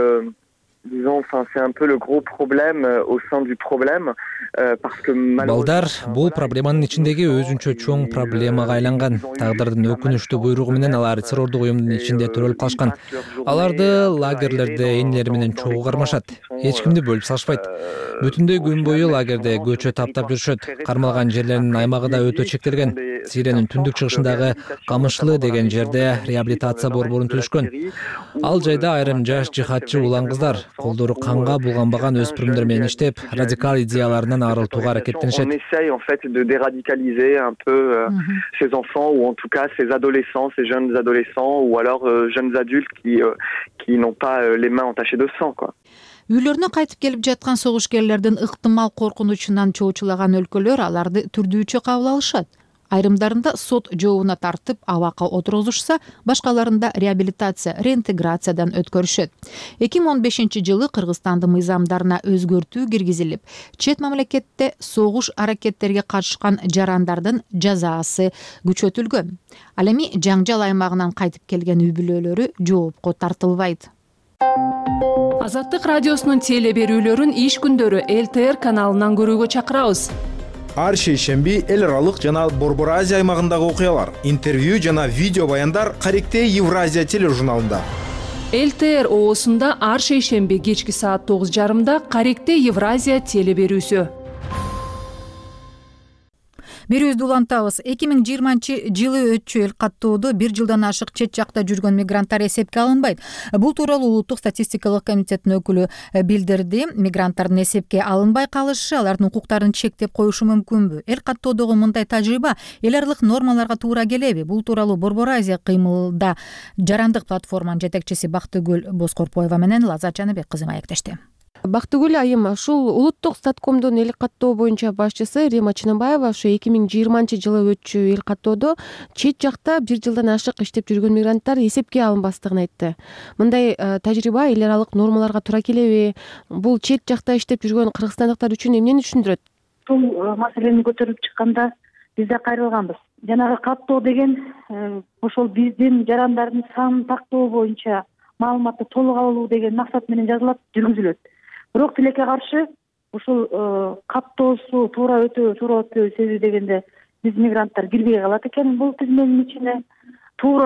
Speaker 3: c'est un peu le gros problème au sein du problème parce que
Speaker 20: балдар бул проблеманын ичиндеги өзүнчө чоң проблемага айланган. Тагдырдын өкүнүчтүү буйругу менен алар террордук уюмдун ичинде төрөлүп калышкан. Аларды лагерлерде энелери менен чогуу кармашат. Эч кимди бөлүп салышпайт. Бүтүндөй күн бою лагерде көчө таптап жүрүшөт. Кармалган жерлеринин аймагы да өтө чектелген. Сириянын түндүк чыгышындагы Камышлы деген жерде реабилитация борборун түзүшкөн. Ал жайда айрым жаш жихадчы улан кыздар колдору канга булганбаган өспүрүмдөр менен иштеп, радикал идеяларынан арылтууга аракеттенишет.
Speaker 3: On essaye en fait de déradicaliser un peu ces enfants ou en tout cas ces adolescents, ces jeunes adolescents ou alors jeunes adultes qui n'ont pas les mains entachées de sang quoi.
Speaker 1: Үйлөрүнө кайтып келип жаткан согушкерлердин ыктымал коркунучунан чоочулаган өлкөлөр аларды түрдүүчө кабыл алышат. Айрымдарында сот жообуна тартып абакка отургузушса, башкаларында реабилитация, реинтеграциядан өткөрүшөт. 2015-жылы Кыргызстандын мыйзамдарына өзгөртүү киргизилип, чет мамлекетте согуш аракеттерге катышкан жарандардын жазасы күчөтүлгөн. Ал эми жаңжал аймагынан кайтып келген үй бүлөлөрү жоопко тартылбайт.
Speaker 15: Азаттык радиосунун теле берүүлөрүн иш күндөрү ЛТР каналынан көрүүгө чакырабыз.
Speaker 2: Ар шейшемби эл аралык жана Борбор Азия аймагындагы окуялар, интервью жана видео баяндар Каректе Евразия тележурналында.
Speaker 15: ЛТР оосунда ар шейшемби кечки саат 9:30 Каректе Евразия теле берүүсү.
Speaker 1: Берүүбүздү улантабыз. 2020-жылы өтчү эл каттоодо 1 жылдан ашык чет жакта жүргөн мигранттар эсепке алынбайт. Бул тууралуу Улуттук статистикалык комитеттин өкүлү билдирди. Мигранттардын эсепке алынбай калышы алардын укуктарын чектеп коюшу мүмкүнбү? Эл каттоодогу мындай тажрыйба эл аралык нормаларга туура келеби? Бул тууралуу Борбор Азия кыймылда жарандык платформанын жетекчиси Бактыгүл Боскорпоева менен Лаззат Жаныбек кызы маектешти.
Speaker 6: Бактыгүл айым, ушул Улуттук статкомдун эл каттоо боюнча башчысы Рима Чынымбаева ушу 2020-жылы өтчү эл каттоодо чет жакта 1 жылдан ашык иштеп жүргөн мигранттар эсепке алынбастыгын айтты. Мындай тажрыйба эл аралык нормаларга туура келеби? Бул чет жакта иштеп жүргөн кыргызстандыктар үчүн эмнени түшүндүрөт?
Speaker 23: Бул маселени көтөрүп чыкканда биз да кайрылганбыз. Жанагы каттоо деген ошол биздин жарандардын санын тактоо боюнча маалыматты толук алуу деген максат менен жазылат, жүргүзүлөт. Бирок тилекке каршы ушул каттоосу туура өтпөө себеби дегенде биз мигранттар кирбей калат экен бул тизменин ичине. Туура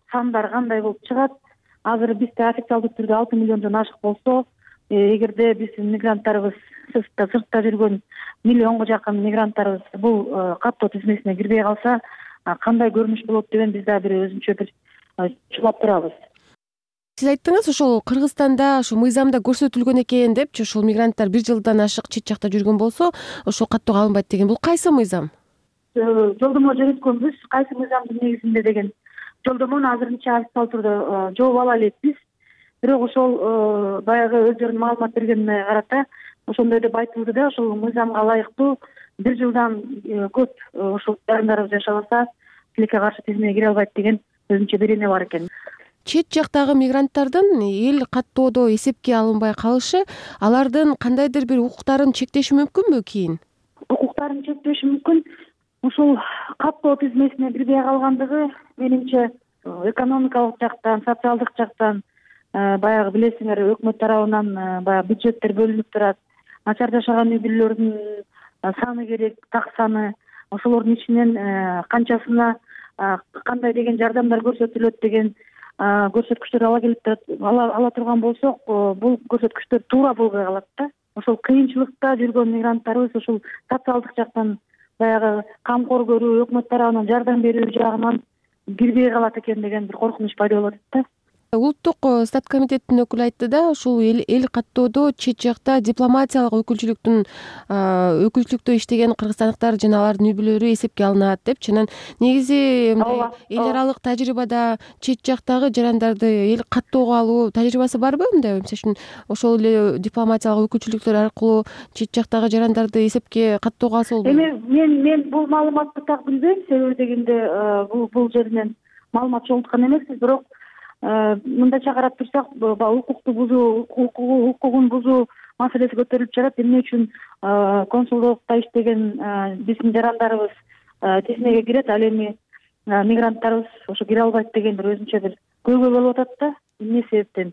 Speaker 23: сандар кандай болуп чыгат. Азыр бизде официалдуу түрдө 6 миллиондон ашык болсо, эгерде биздин мигранттарыбыз сыртта жүргөн миллионго жакын мигранттарыбыз бул каттоо тизмесине кирбей калса, кандай көрүнүш болот деген биз да бир өзүнчө бир чулап турабыз.
Speaker 6: Сиз айттыңыз, ошол Кыргызстанда ушу мыйзамда көрсөтүлгөн экен депчи, ушул мигранттар 1 жылдан ашык чет жакта жүргөн болсо, ошол каттоого алынбайт деген. Бул кайсы мыйзам?
Speaker 23: Жолдомо жөнөткөнбүз, кайсы мыйзамдын негизинде деген жолдомону азырынча официалдуу түрдө жооп ала элекпиз. Бирок ошол баягы өздөрүнүн маалымат бергенине карата ошондой деп айтылды да, ошол мыйзамга ылайыктуу 1 жылдан көп ошол жарандарыбыз жашабаса, тилекке каршы тизмеге кире албайт деген өзүнчө берене бар экен.
Speaker 6: Чет жактагы мигранттардын эл каттоодо эсепке алынбай калышы алардын кандайдыр бир укуктарын чектеши мүмкүнбү кийин?
Speaker 23: Укуктарын чектеши мүмкүн. Ушул каттоо тизмесине кирбей калгандыгы менимче экономикалык жактан, социалдык жактан баягы билесиңер, өкмөт тарабынан баягы бюджеттер бөлүнүп турат. Начар жашаган үй бүлөлөрдүн саны керек, так саны, ошолордун ичинен канчасына кандай деген жардамдар көрсөтүлөт деген көрсөткүчтөр ала турган болсок, бул көрсөткүчтөр туура болбой калат да. Ошол кыйынчылыкта жүргөн мигранттарыбыз ушул социалдык жактан баягы камкор көрүү, өкмөт тарабынан жардам берүү жагынан кирбей калат экен деген бир коркунуч пайда болот да.
Speaker 6: Улуттук стат комитеттин өкүлү айтты да, ушул эл каттоодо чет жакта дипломатиялык өкүлчүлүктө иштеген кыргызстандыктар жана алардын үй бүлөлөрү эсепке алынат депчи. Анан негизи эл аралык тажрыйбада чет жактагы жарандарды эл каттоого алуу тажрыйбасы барбы? Мындай мисалы үчүн ошол эле дипломатиялык өкүлчүлүктөр аркылуу чет жактагы жарандарды эсепке каттоого алса болбойбу?
Speaker 23: Мен бул маалыматты так билбейм, себеби дегенде бул жеринен маалымат чогулткан эмеспиз, бирок мындайча карап турсак, укугун бузуу маселеси көтөрүлүп жатат. Эмне үчүн консулдукта иштеген биздин жарандарыбыз тизмеге кирет, ал эми мигранттарыбыз ошо кире албайт деген бир өзүнчө бир көйгөй болуп атат да. Эмне себептен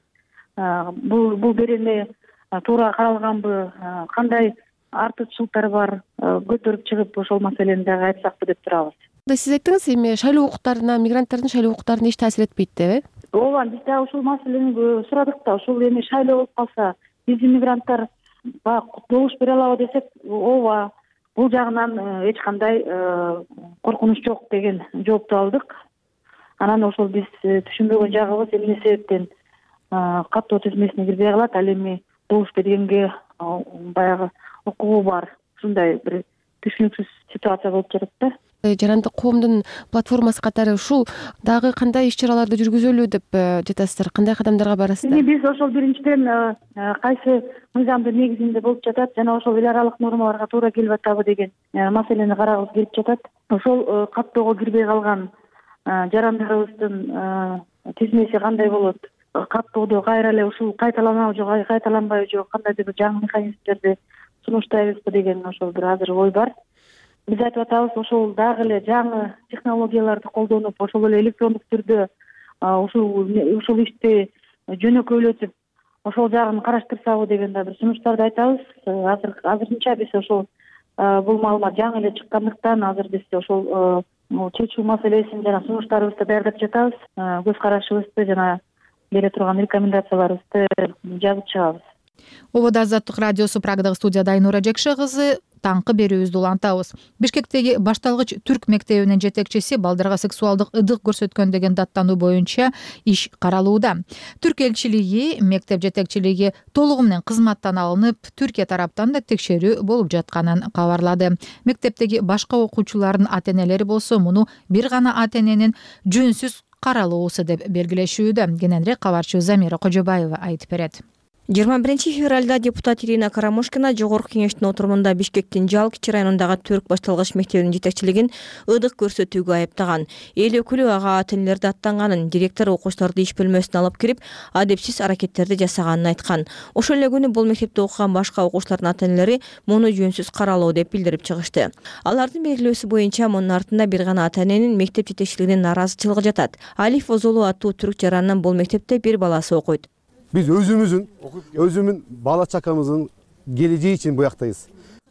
Speaker 23: бул берене туура каралганбы, кандай артыкчылыктары бар, көтөрүп чыгып ошол маселени дагы айтсакпы деп турабыз.
Speaker 6: Сиз айттыңыз, эми шайлоо укуктарына, мигранттардын шайлоо укуктарына эч таасир этпейт деп,
Speaker 23: Ооба, биз да ушул маселени сурадык да. Ушул эми шайлоо болуп калса, биздин мигранттар добуш бере алабы десек, ооба, бул жагынан эч кандай коркунуч жок деген жоопту алдык. Анан ошол биз түшүнбөгөн жагыбыз эмне себептен каттоо тизмесине кирбей калат, ал эми добуш бергенге баягы укугу бар. Ушундай бир түшүнүксүз ситуация болуп жатат да.
Speaker 6: Жарандык коомдун платформасы катары ушул дагы кандай иш-чараларды жүргүзөлү деп жатасыздар? Кандай кадамдарга барасыздар?
Speaker 23: Биз ошол биринчиден кайсы мыйзамдын негизинде болуп жатат жана ошол эл аралык нормаларга туура келип атабы деген маселени карагыбыз келип жатат. Ошол каттоого кирбей калган жарандарыбыздын тизмеси кандай болот? Каттоодо кайра эле ушул кайталанабы же кайталанбайбы, же кандайдыр бир жаңы механизмдерди сунуштайбызбы деген ошол бир азыр ой бар. Биз айтып атабыз, ошол дагы эле жаңы технологияларды колдонуп, ошол эле электрондук түрдө ушул ишти жөнөкөйлөтүп, ошол жагын караштырсабы деген да бир сунуштарды айтабыз. Азырынча биз ошол бул маалымат жаңы эле чыккандыктан азыр биз ошол чечүү маселесин жана сунуштарыбызды даярдап жатабыз. Көз карашыбызды жана бере турган рекомендацияларыбызды жазып чыгабыз.
Speaker 1: Ободо Азаттык радиосу Прагдагы студияда Айнура Жекше кызы таңкы берүүбүздү улантабыз. Бишкектеги башталгыч түрк мектебинин жетекчиси балдарга сексуалдык ыдык көрсөткөн деген даттануу боюнча иш каралууда. Түрк элчилиги, мектеп жетекчилиги толугу менен кызматтан алынып, Түркия тараптан да текшерүү болуп жатканын кабарлады. Мектептеги башка окуучулардын ата-энелери болсо муну бир гана ата-эненин жөнсүз каралуусу деп белгилешүүдө. Кененирээк кабарчы Замира Кожобаева айтып берет.
Speaker 10: 21 февралда депутат Ирина Карамушкина Жогорку кеңештин отурумунда Бишкектин Жалкичи районундагы Түрк башталгыч мектебинин жетекчилигин ыдык көрсөтүүгө айыптаган. Эл өкүлү ага ата-энелерди аттанганын, директор окуучуларды иш бөлмөсүнө алып кирип, адепсиз аракеттерди жасаганын айткан. Ошол эле күнү бул мектепте окуган башка окуучулардын ата-энелери муну жөнсүз каралуу деп билдирип чыгышты. Алардын белгилөөсү боюнча мунун артында бир гана ата-эненин мектеп жетекчилигинин наразычылыгы жатат. Алиф Озолу аттуу түрк жаранынын бул мектепте бир баласы окуйт.
Speaker 5: Biz özümün bala çakamızın geleceği için bu yaktayız.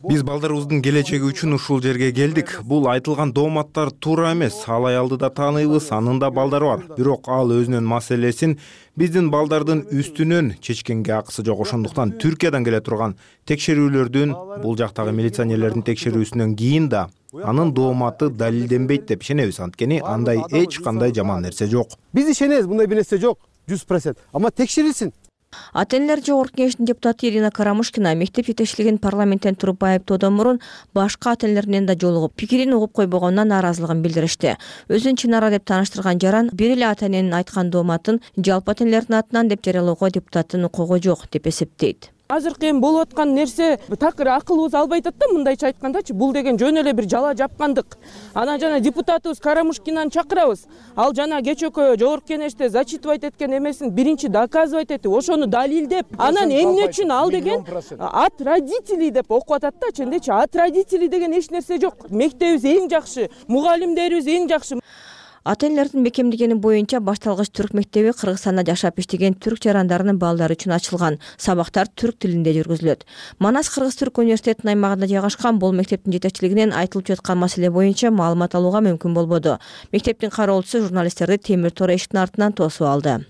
Speaker 2: Биз балдарыбыздын келечеги үчүн ушул жерге келдик. Бул айтылган дооматтар туура эмес. Ал аялды да тааныйбыз, анын да балдары бар. Бирок ал өзүнүн маселесин биздин балдардын үстүнөн чечкенге акысы жок. Ошондуктан Түркиядан келе турган текшерүүлөрдүн, бул жактагы милиционерлердин текшерүүсүнөн кийин да анын дооматы далилденбейт деп ишенебиз. Анткени андай эч кандай жаман нерсе жок.
Speaker 5: Биз ишенебиз, мындай бир нерсе жок 100%. Ама текшерилсин.
Speaker 10: Ата энелер жогорку кеңештин депутаты Ирина Карамушкина мектеп жетекчилигин парламенттен туруп айыптоодон мурун башка ата энелер менен да жолугуп, пикирин угуп койбогонуна нааразылыгын билдиришти. Өзүн чынара деп тааныштырган жаран бир эле ата эненин айткан дооматын жалпы ата энелердин атынан деп жарыялоого депутаттын укугу жок деп эсептейт.
Speaker 7: Азыркы эми болуп аткан нерсе такыр акылыбыз албай атат да, мындайча айткандачы, бул деген жөн эле бир жала жапкандык. Анан жана депутатыбыз Карамушкинаны чакырабыз. Ал жана кечөкө жогорку кеңеште зачитывать эткен эмесин биринчи доказывать этип, ошону далилдеп, анан эмне үчүн ал деген от родителей деп окуп атат да, чындечи от родителей деген эч нерсе жок. Мектебибиз эң жакшы, мугалимдерибиз эң жакшы.
Speaker 10: Ата энелердин бекемдегени боюнча башталгыч түрк мектеби Кыргызстанда жашап иштеген түрк жарандарынын балдары үчүн ачылган. Сабактар түрк тилинде жүргүзүлөт. Манас Кыргыз-Түрк университетинин аймагында жайгашкан бул мектептин жетекчилигинен айтылып жаткан маселе боюнча маалымат алууга мүмкүн болбоду. Мектептин кароолчусу журналисттерди темир тор эшиктин артынан тосуп алды.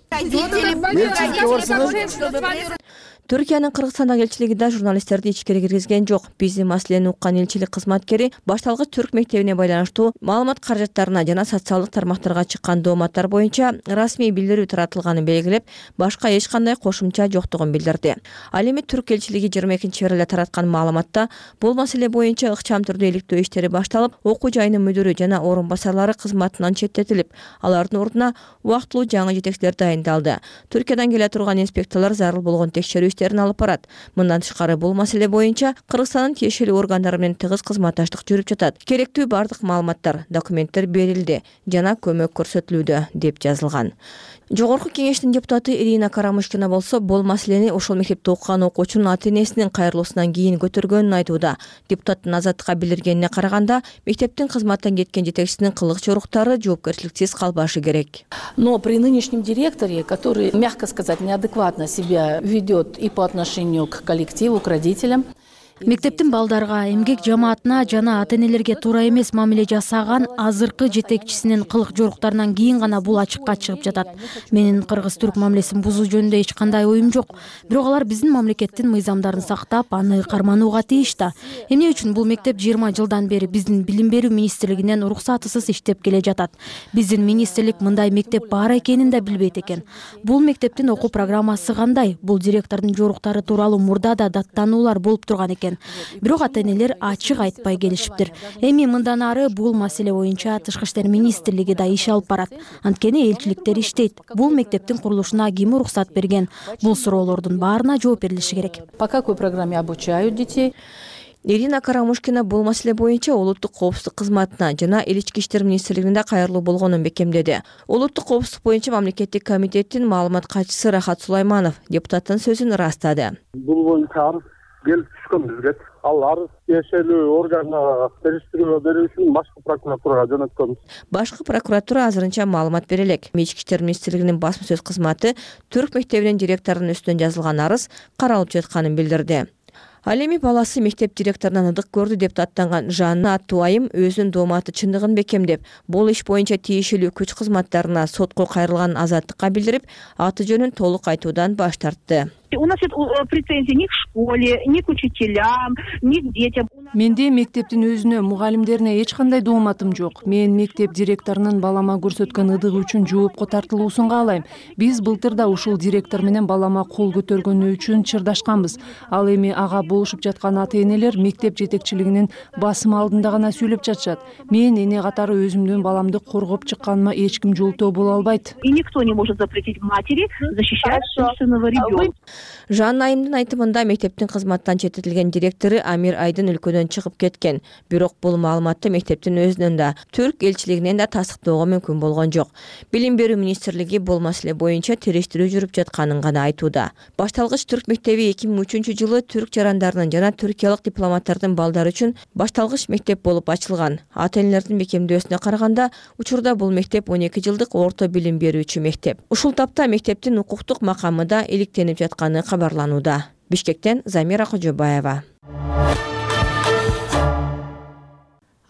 Speaker 10: Түркиянын Кыргызстандагы элчилиги да журналисттерди ичкери киргизген жок. Биздин маселени уккан элчилик кызматкери башталгыч түрк мектебине байланыштуу маалымат каражаттарына жана социалдык тармактарга чыккан дооматтар боюнча расмий билдирүү таратылганын белгилеп, башка эч кандай кошумча жоктугун билдирди. Ал эми түрк элчилиги 22-февралда эле тараткан маалыматта бул маселе боюнча ыкчам түрдө иликтөө иштери башталып, окуу жайынын мүдүрү жана орун басарлары кызматынан четтетилип, алардын ордуна убактылуу жаңы жетекчилер дайындалды. Түркиядан келе турган инспекторлор зарыл болгон текшерүү иштерин алып барат. Мындан тышкары бул маселе боюнча Кыргызстандын тиешелүү органдары менен тыгыз кызматташтык жүрүп жатат. Керектүү бардык маалыматтар, документтер берилди жана көмөк көрсөтүлүүдө деп жазылган. Жогорку кеңештин депутаты Ирина Карамушкина болсо бул маселени ошол мектепте окуган окуучунун ата энесинин кайрылуусунан кийин көтөргөнүн айтууда. Депутаттын Азаттыкка билдиргенине караганда, мектептин кызматтан кеткен жетекчисинин кылык жоруктары жоопкерчиликсиз калбашы керек.
Speaker 19: Но при нынешнем директоре, который, мягко сказать, неадекватно себя ведет и по отношению к коллективу, к родителям,
Speaker 1: Мектептин балдарга, эмгек жамаатына жана ата энелерге туура эмес мамиле жасаган азыркы жетекчисинин кылык жоруктарынан кийин гана бул ачыкка чыгып жатат. Менин кыргыз-түрк мамилесин бузуу жөнүндө эч кандай оюм жок. Бирок алар биздин мамлекеттин мыйзамдарын сактап, аны карманууга тийиш да. Эмне үчүн бул мектеп 20 жылдан бери биздин билим берүү министрлигинен уруксатысыз иштеп келе жатат? Биздин министрлик мындай мектеп бар экенин да билбейт экен. Бул мектептин окуу программасы кандай? Бул директордун жоруктары тууралуу мурда да даттануулар болуп турган экен. Бирок ата энелер ачык айтпай келишиптир. Эми мындан ары бул маселе боюнча Тышкы иштер министрлиги да иш алып барат. Анткени элчиликтер иштейт. Бул мектептин курулушуна ким уруксат берген? Бул суроолордун баарына жооп берилиши керек.
Speaker 19: По какой программе обучают детей?
Speaker 10: Ирина Карамушкина бул маселе боюнча улуттук коопсуздук кызматына жана ички иштер министрлигинде кайрылуу болгонун бекемдеди. Улуттук коопсуздук боюнча мамлекеттик комитеттин маалымат катчысы Рахат Сулайманов депутаттын сөзүн ырастады.
Speaker 8: Бул боюнча келип түшкөн бизге. Ал арыз тиешелүү органга териштирүү берүү үчүн башкы прокуратурага жөнөткөнбүз.
Speaker 10: Башкы прокуратура азырынча маалымат бере элек. Ички иштер министрлигинин басма сөз кызматы түрк мектебинин директорунун үстүнөн жазылган арыз каралып жатканын билдирди. Ал эми баласы мектеп директорунан ыдык көрдү деп аттанган Жанна аттуу айым өзүнүн дооматы чындыгын бекемдеп, бул иш боюнча тиешелүү күч кызматтарына сотко кайрылганын Азаттыкка билдирип, аты жөнүн толук айтуудан баш тартты.
Speaker 24: У нас нет претензий ни к школе, ни к учителям, ни к детям.
Speaker 25: Менде мектептин өзүнө, мугалимдерине эч кандай дооматым жок. Мен мектеп директорунун балама көрсөткөн ыдыгы үчүн жоопко тартылуусун каалайм. Биз былтыр да ушул директор менен балама кол көтөргөнү үчүн чырдашканбыз. Ал эми ага болушуп жаткан ата энелер мектеп жетекчилигинин басымы алдында гана сүйлөп жатышат. Мен эне катары өзүмдүн баламды коргоп чыкканыма эч ким жолтоо боло албайт.
Speaker 24: И никто не может запретить матери защищать собственного ребенка.
Speaker 10: Жанна айымдын айтымында мектептин кызматтан четтетилген директору Амир Айдын өлкөдөн чыгып кеткен. Бирок бул маалыматты мектептин өзүнөн да, түрк элчилигинен да тастыктоого мүмкүн болгон жок. Билим берүү министрлиги бул маселе боюнча териштирүү жүрүп жатканын гана айтууда. Башталгыч түрк мектеби 2003 жылы түрк жарандарынын жана түркиялык дипломаттардын балдары үчүн башталгыч мектеп болуп ачылган. Ата энелердин бекемдөөсүнө караганда, учурда бул мектеп 12 жылдык орто билим берүүчү мектеп. Ушул тапта мектептин укуктук макамы да иликтенип жатканы кабарланууда. Бишкектен Замира Кожобаева.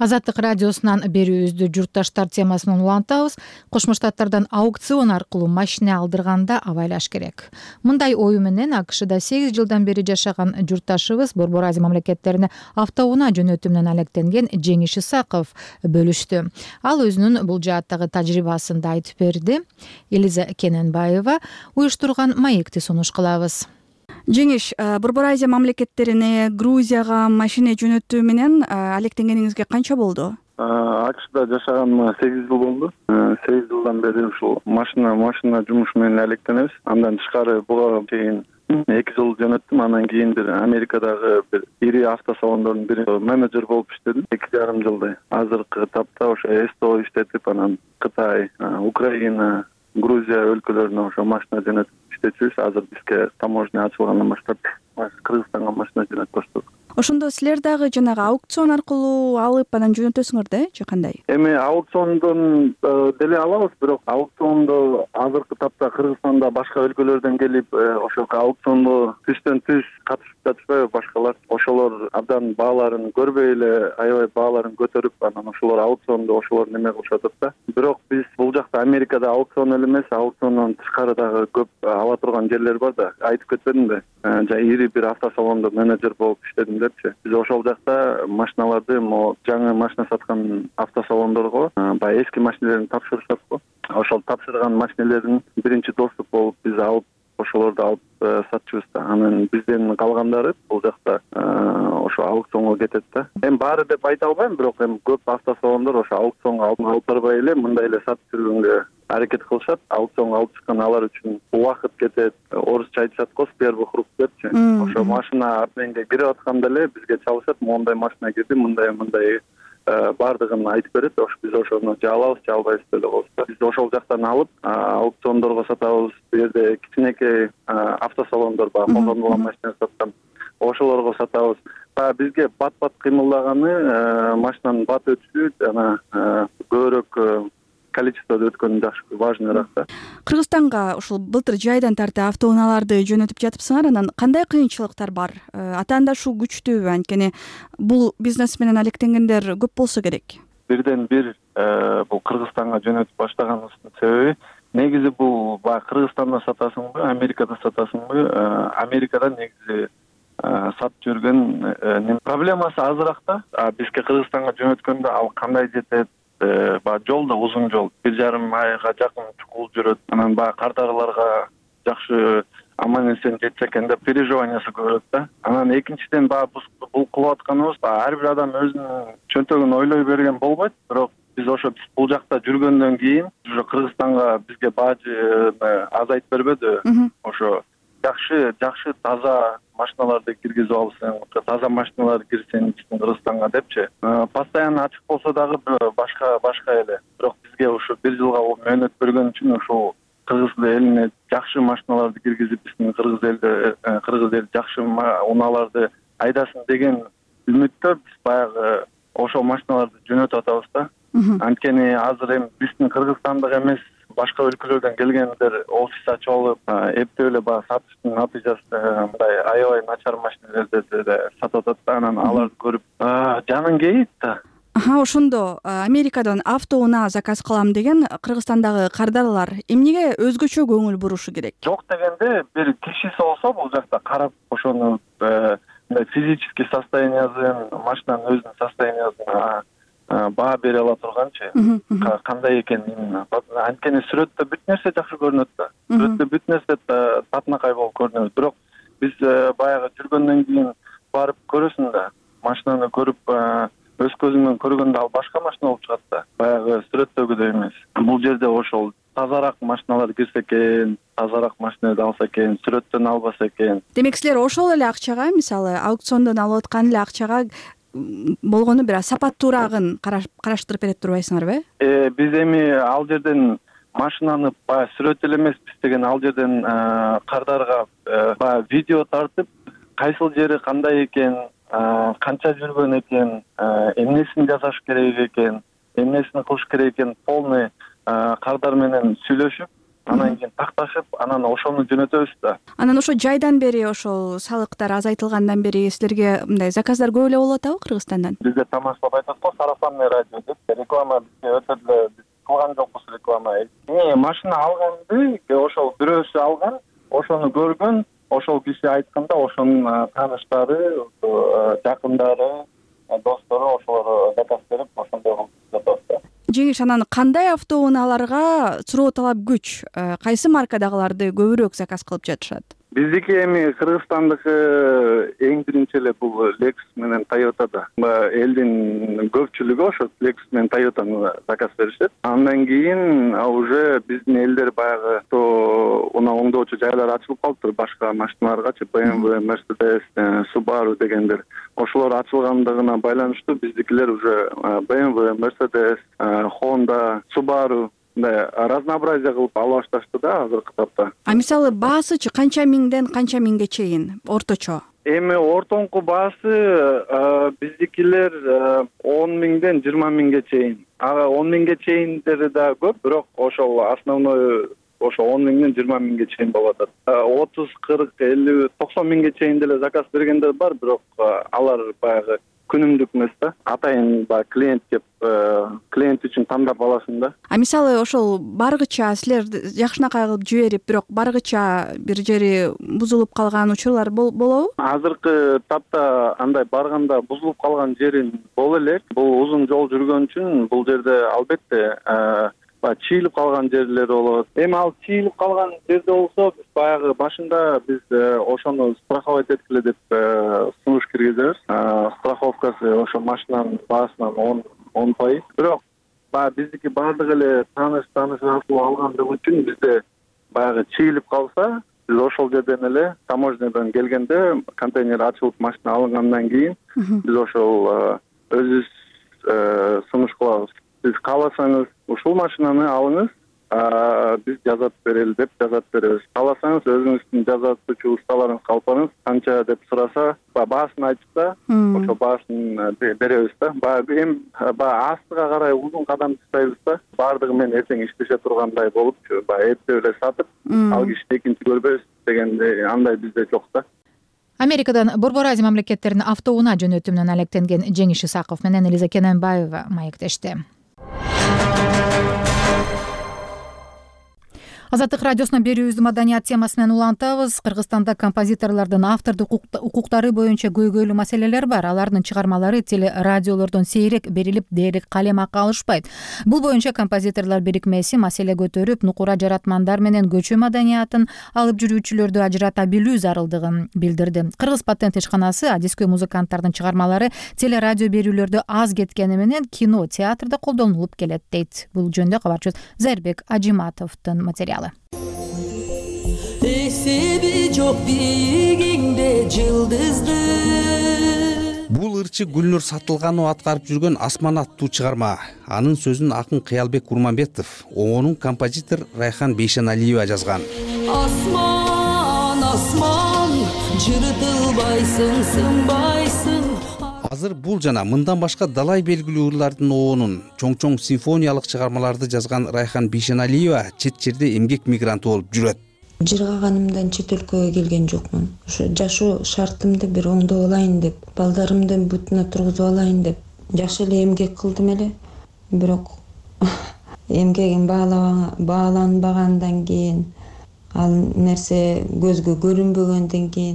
Speaker 1: Азаттык радиосунан берүүбүздү журтташтар темасынан улантабыз. Кошмо Штаттардан аукцион аркылуу машина алдырганда абайлаш керек. Мындай ою менен АКШда 8 жылдан бери жашаган журтташыбыз Борбор Азия мамлекеттерине автоунаа жөнөтүү менен алектенген Жеңиш Исаков бөлүштү. Ал өзүнүн бул жааттагы тажрыйбасын да айтып берди. Элиза Кененбаева уюштурган маекти сунуш кылабыз.
Speaker 9: Жеңиш, Борбор Азия мамлекеттерине Грузияга машина жөнөтүү менен алектенгениңизге канча болду?
Speaker 11: АКШда жашаганыма 8 жыл болду. 8 жылдан бери ушул машина жумушу менен алектенебиз. Андан тышкары буга чейин 2 жыл жөнөттүм. Андан кийин бир Америкадагы бир ири автосалондордун бири менеджер болуп иштедим 2,5 жылдай. Азыркы тапта ошо СТО иштетип, анан Кытай, Украина, Грузия өлкөлөрүнө ошо машина жөнөтүп иштечүбүз. Азыр бизге таможня ачылгандан баштап Кыргызстанга машина жөнөтүп баштадык.
Speaker 9: Ошондо силер дагы жанагы аукцион аркылуу алып анан жөнөтөсүңөр да, же кандай?
Speaker 11: Эми аукциондон деле алабыз, бирок аукциондо азыркы тапта Кыргызстанда башка өлкөлөрдөн келип, ошол аукциондо түстөн түз катышып жатышпайбы башкалар. Ошолор абдан бааларын көрбөй эле, аябай бааларын көтөрүп, анан ошолор аукциондо ошолор неме кылышат да. Бирок биз бул жакта Америкада аукцион эле эмес, аукциондон тышкары дагы көп ала турган жерлер бар да. Айтып кетпедимби? Ири бир автосалондо менеджер болуп иштедим депчи. Биз ошол жакта машиналарды, жаңы машина саткан автосалондорго баягы эски машиналерин тапшырышат го. Ошол тапшырган машиналердин биринчи доступ болуп биз алып, ошолорду алып сатчубуз да. Анан бизден калгандары бул жакта ошо аукционго кетет да. Эми баары деп айта албайм, бирок эми көп автосалондор ошо аукционго алып барбай эле мындай эле сатып жүргөнгө аракет кылышат. Аукционго алып чыккан алар үчүн убакыт кетет. Орусча айтышат го, первый круг депчи. Ошо машина арменге кирип атканда эле бизге чалышат, мондай машина кирди, мындай баардыгын айтып берет. Биз ошону же алабыз, же албайбыз деле болобуз. Биз ошол жактан алып аукциондорго сатабыз. Бу жерде кичинекей автосалондор бар, колдонулган машина саткан. Ошолорго сатабыз. Бизге бат-бат кыймылдаганы машинанын бат өтүшү жана көбүрөөк количествода өткөнү жакшы, важныйраак да.
Speaker 9: Кыргызстанга ушул былтыр жайдан тарта автоунааларды жөнөтүп жатыпсыңар, анан кандай кыйынчылыктар бар? Атаандашу күчтүүбү? Анткени бул бизнес менен алектенгендер көп болсо керек.
Speaker 11: Бирден бир бул Кыргызстанга жөнөтүп баштаганыбыздын себеби негизи бул Кыргызстанда сатасыңбы, Америкада сатасыңбы? Америкада негизи сатып жүргөн проблемасы азыраак да. Бизге Кыргызстанга жөнөткөндө ал кандай жетет? Жол да узун жол, 1,5 айга жакын чукул жүрөт. Анан кардарларга жакшы аман эсен жетсе экен деп переживаниясы көрөт да. Анан экинчиден бул кылып атканыбыз ар бир адам өзүнүн чөнтөгүн ойлой берген болбойт. Бирок биз бул жакта жүргөндөн кийин уже Кыргызстанга бизге бажы азайтып бербеди. Ошо жакшы таза машиналарды киргизип алсаң, таза машиналар кирсен Кыргызстанга депчи. Постоянно ачык болсо дагы башка эле. Бирок бизге ушу 1 жылга мөөнөт бергөн үчүн ушул кыргыз элине жакшы машиналарды киргизип, биздин кыргыз эл жакшы унааларды айдасын деген үмүттө биз баягы ошол машиналарды жөнөтүп атабыз да. Анткени азыр эми биздин кыргызстандык эмес, башка өлкөлөрдөн келгендер офис ачып алып, эптеп эле сатыштын натыйжасында мындай аябай начар машиналерди сатып атат да. Анан аларды көрүп жаның кейийт да.
Speaker 9: Ошондо Америкадан автоунаа заказ кылам деген Кыргызстандагы кардарлар эмнеге өзгөчө көңүл бурушу керек?
Speaker 11: Жок дегенде бир кишиси болсо бул жакта карап ошону физический состояниясын, машинанын өзүнүн состояниясын баа бере ала турганчы, кандай экен именно. Анткени сүрөттө бүт нерсе жакшы көрүнөт да. Сүрөттө бүт нерсе татынакай болуп көрүнөт. Бирок биз баягы жүргөндөн кийин барып көрөсүң да, машинаны көрүп өз көзүң менен көргөндө ал башка машина болуп чыгат да. Баягы сүрөттөгүдөй эмес. Бул жерде ошол тазараак машиналар кирсе экен, тазараак машинаны алса экен, сүрөттөн албаса экен.
Speaker 9: Демек силер ошол эле акчага, мисалы аукциондон алып аткан эле акчага болгону бир сапаттуураагын караштырып берет турбайсыңарбы?
Speaker 11: Биз эми ал жерден машинаны баягы сүрөт эле эмес, биз деген ал жерден кардарга баягы видео тартып, кайсыл жери кандай экен, канча жүргөн экен, эмнесин жасаш керек экен, эмнесин кылыш керек экен, полный кардар менен сүйлөшүп, анан кийин такташып анан ошону жөнөтөбүз да.
Speaker 9: Анан ошо жайдан бери ошол салыктар азайтылгандан бери силерге мындай заказдар көп эле болуп атабы Кыргызстандан?
Speaker 11: Бизде тамашалап айтат го, сарафанный радио деп реклама бизге өтө деле кылган жокпуз реклама. Машина алганды ошол бирөөсү алган, ошону көргөн, ошол киши айтканда ошонун тааныштары, жакындары, достору ошолор заказ берип ошондой кылып жатат.
Speaker 9: Жеңиш, анан кандай автоунааларга суроо талап күч? Кайсы маркадагыларды көбүрөөк заказ кылып жатышат?
Speaker 11: Биздики эми Кыргызстандыкы эң биринчи эле бул Lexus менен Toyota да. Элдин көпчүлүгү ошо Lexus менен Toyotаны заказ беришет. Андан кийин уже биздин элдер баягы оңдоочу жайлар ачылып калыптыр башка машиналаргачы, BMW, Mercedes, Subaru дегендер. Ошолор ачылгандыгына байланыштуу биздикилер уже BMW, Mercedes, Honda, Subaru разнообразие кылып ала башташты да азыркы тапта.
Speaker 9: Мисалы баасычы канча миңден канча миңге чейин орточо?
Speaker 11: Эми ортоңку баасы биздикилер 10 миңден 20 миңге чейин. 10 миңге чейиндери да көп, бирок ошол основной ошо 10 миңден 20 миңге чейин болот. 30, 40, 50, 90 миңге чейин деле заказ бергендер бар, бирок алар баягы күнүмдүк эмес да. Атайын клиент деп клиент үчүн тандап аласың да.
Speaker 9: Мисалы ошол баргыча силер жакшынакай кылып жиберип, бирок баргыча бир жери бузулуп калган учурлар болобу?
Speaker 11: Азыркы тапта андай барганда бузулуп калган жерин боло элек. Бул узун жол жүргөн үчүн бул жерде албетте чийилип калган жерлер болот. Эми ал чийилип калган жерде болсо, биз баягы башында биз ошону страховать эткиле деп сунуш киргизебиз. Страховкасы ошо машинанын баасынан 10%. Бирок биздики баардык эле тааныш аркылуу алгандыгы үчүн бизде баягы чийилип калса, биз ошол жерден эле таможнядан келгенде контейнер ачылып машина алынгандан кийин биз ошол өзүбүз сунуш кылабыз. Siz kalasanız ушул машинаны алыңыз, биз жазат берели деп жазат беребиз. Каласаңыз өзүңүздүн жазатчу усталарыңыз калпаңыз, канча деп сураса, баасын айтса, ошо баасын беребиз да. Эми астыга карай узун кадам жасайбыз да. Баардыгы менен эртең иштеше тургандай болуп, эптеп эле сатып, ал кишини экинчи көрбөйбүз дегенде андай бизде жок да.
Speaker 1: Америкадан Борбор Азия мамлекеттеринин автоунаа жөнөтүмүнөн алектенген Жеңиш Исаков менен Элиза Кененбаева маектешти. Азаттык радиосунун берүүбүздү маданият темасы менен улантабыз. Кыргызстанда композиторлордун автордук укуктары боюнча көйгөйлүү маселелер бар. Алардын чыгармалары теле радиолордон сейрек берилип, дээрлик калем акы алышпайт. Бул боюнча композиторлор бирикмеси маселе көтөрүп, нукура жаратмандар менен көчүү маданиятын алып жүрүүчүлөрдү ажырата билүү зарылдыгын билдирди. Кыргыз патент ишканасы адискөй музыканттардын чыгармалары теле радио берүүлөрдө аз кеткени менен кино, театрда колдонулуп келет дейт. Бул жөнүндө кабарчыбыз Зайырбек Ажиматовдун материалы.
Speaker 12: Эсеби жок биигиңде жылдызды.
Speaker 13: Бул ырчы Гүлнур Сатылганова аткарып жүргөн Асман аттуу чыгарма. Анын сөзүн акын Кыялбек Курманбетов, оңонун композитор Райхан Бейшеналиева жазган.
Speaker 12: Асман, асман, жыртылбайсың, сынбайсың.
Speaker 13: Азыр бул жана мындан башка далай белгилүү ырлардын оонун, чоң-чоң симфониялык чыгармаларды жазган Райхан Бейшеналиева чет жерде эмгек мигранты болуп жүрөт.
Speaker 14: Жыргаганымдан чет өлкөгө келген жокмун. Ошо жашоо шартымды бир оңдоп алайын деп, балдарымды бутуна тургузуп алайын деп жакшы эле эмгек кылдым эле. Бирок эмгегим бааланбагандан кийин, ал нерсе көзгө көрүнбөгөндөн кийин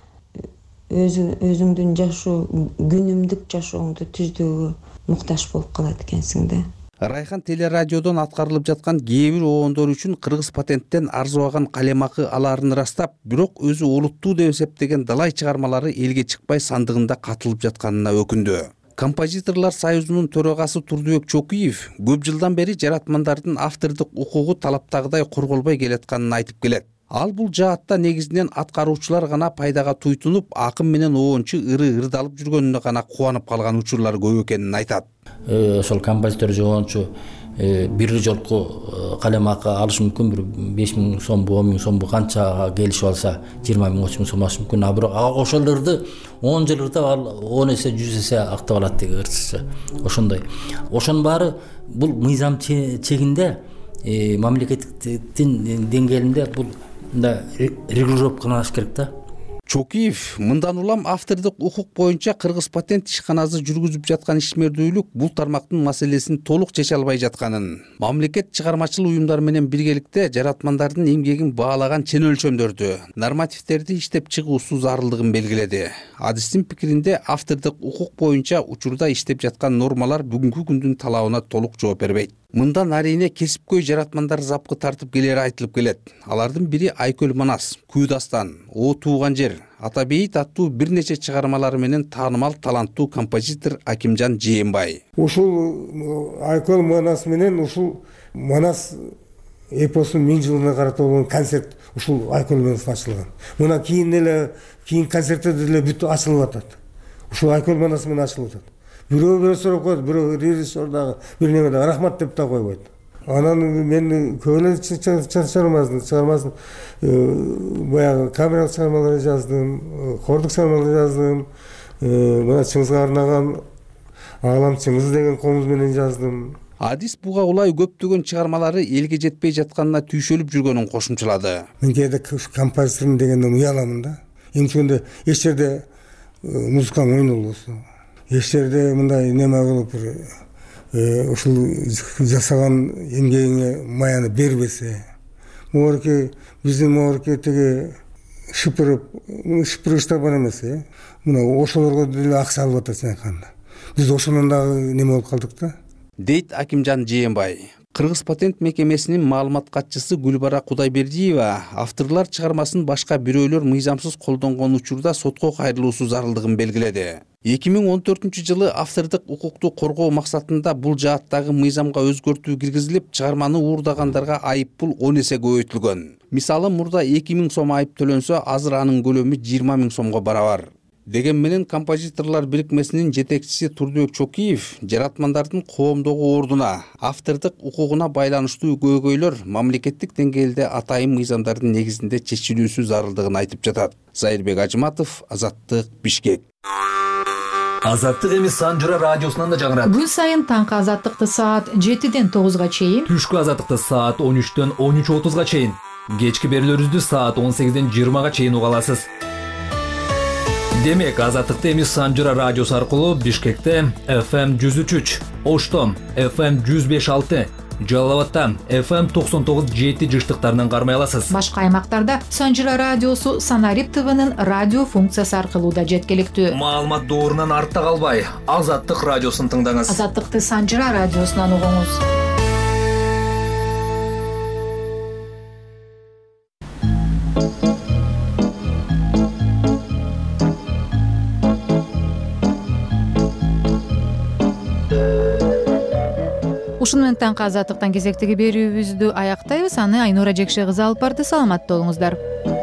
Speaker 14: өзүңдүн жашоо, күнүмдүк жашооңду түздөөгө муктаж болуп калат экенсиң да.
Speaker 13: Райхан телерадиодон аткарылып жаткан кээ бир оондор үчүн Кыргыз патенттен арзыбаган калемакы алаарын ырастап, бирок өзү олуттуу деп эсептеген далай чыгармалары элге чыкпай сандыгында катылып жатканына өкүндү. Композиторлор союзунун төрагасы Турдубек Чокуев көп жылдан бери жаратмандардын автордук укугу талаптагыдай корголбой келатканын айтып келет. Ал бул жаатта негизинен аткаруучулар гана пайдага туйтунуп, акым менен оончу ырдалып жүргөнүнө гана кубанып калган учурлар көп экенин айтат.
Speaker 16: Ошол композитор же оончу бир жолку калем акы алыш мүмкүн, бир 5 миң сомбу, 10 миң сомбу канчага келишип алса, 20 миң, 30 миң сом алыш мүмкүн. Бирок ошолорду 10 жыл ырдап, ал 10 эсе, 100 эсе актап алат деги ырчысы. Ошондой. Ошонун баары бул мыйзам чегинде мамлекеттин деңгээлинде бул мындай регулировкаланыш керек да.
Speaker 13: Чокиев мындан улам автордук укук боюнча Кыргыз патент ишканасы жүргүзүп жаткан ишмердүүлүк бул тармактын маселесин толук чече албай жатканын, мамлекет чыгармачыл уюмдар менен биргеликте жаратмандардын эмгегин баалаган чен өлчөмдөрдү, нормативдерди иштеп чыгуусу зарылдыгын белгиледи. Адистин пикиринде автордук укук боюнча учурда иштеп жаткан нормалар бүгүнкү күндүн талабына толук жооп бербейт. Мындан арийне кесипкөй жаратмандар запкы тартып келери айтылып келет. Алардын бири Айкөл Манас, Күү дастан, О тууган жер, Ата бейит аттуу бир нече чыгармалары менен таанымал таланттуу композитор Акимжан Жээнбай.
Speaker 4: Ушул Айкөл Манас менен ушул Манас эпосунун 1000 жылына карата болгон концерт ушул Айкөл Манас ачылган. Мына кийин концерттерде деле бүт ачылып атат. Ушул Айкөл Манас менен ачылып атат. Бирөө сурап коет, бирөө режиссер дагы бир неме дагы рахмат деп да койбойт. Анан мен көбүнө чыгармасын баягы камералык чыгармаларды жаздым, хордук чыгармаларды жаздым. Мына Чыңгызга арнаган Ағалам Чыңгыз деген комуз менен жаздым.
Speaker 13: Адис буга улай көптөгөн чыгармалары элге жетпей жатканына түйшөлүп жүргөнүн кошумчалады.
Speaker 4: Мен кээде композитор дегенден уяламын да. Эмчегенде эч жерде музыкаң ойнолбосо, эч жерде мындай неме кылып ушул жасаган эмгегиңе маяны бербесе, могорки биздин могорки тиги шыпырыштар бар эмес, мына ошолорго деле акча алып атат чынайканда. Биз ошондон дагы неме болуп калдык да.
Speaker 13: Дейт Акимжан Жээнбай. Кыргыз патент мекемесинин маалымат катчысы Гүлбара Кудайбердиева авторлор чыгармасын башка бирөөлөр мыйзамсыз колдонгон учурда сотко кайрылуусу зарылдыгын белгиледи. 2014-жылы автордук укукту коргоо максатында бул жааттагы мыйзамга өзгөртүү киргизилип, чыгарманы уурдагандарга айыппул 10 эсе көбөйтүлгөн. Мисалы, мурда 2000 сом айып төлөнсө, азыр анын көлөмү 20 000 сомго барабар. Деген менен композиторлор бирикмесинин жетекчиси Турдубек Чокиев жаратмандардын коомдогу ордуна, автордук укугуна байланыштуу көйгөйлөр мамлекеттик деңгээлде атайын мыйзамдардын негизинде чечилүүсү зарылдыгын айтып жатат. Зайырбек Ажыматов, Азаттык, Бишкек.
Speaker 17: Азаттык эми Санжыра радиосунан да жаңырат.
Speaker 1: Күн сайын таңкы азаттыкты саат 7-ден 9-га чейин,
Speaker 17: түшкү азаттыкты саат 13-дөн 13:30-га чейин, кечки берүүлөрүбүздү саат 18-ден 20-га чейин уга аласыз. Демек, азаттыкты эми Санжыра радиосу аркылуу Бишкекте FM 103, Ошто FM 105.6, Жалал Абадта FM 99.7 жыштыктарынан кармай аласыз.
Speaker 1: Башка аймактарда Санжыра радиосу Санарип ТВнын радио функциясы аркылуу да жеткиликтүү.
Speaker 17: Маалымат доорунан артта калбай, Азаттык радиосун тыңдаңыз.
Speaker 1: Азаттыкты Санжыра радиосунан угуңуз. Ушун менен таңкы азаттыктан кезектеги берүүбүздү аяктайбыз. Аны Айнура Жекше кызы алып барды. Саламатта болуңуздар.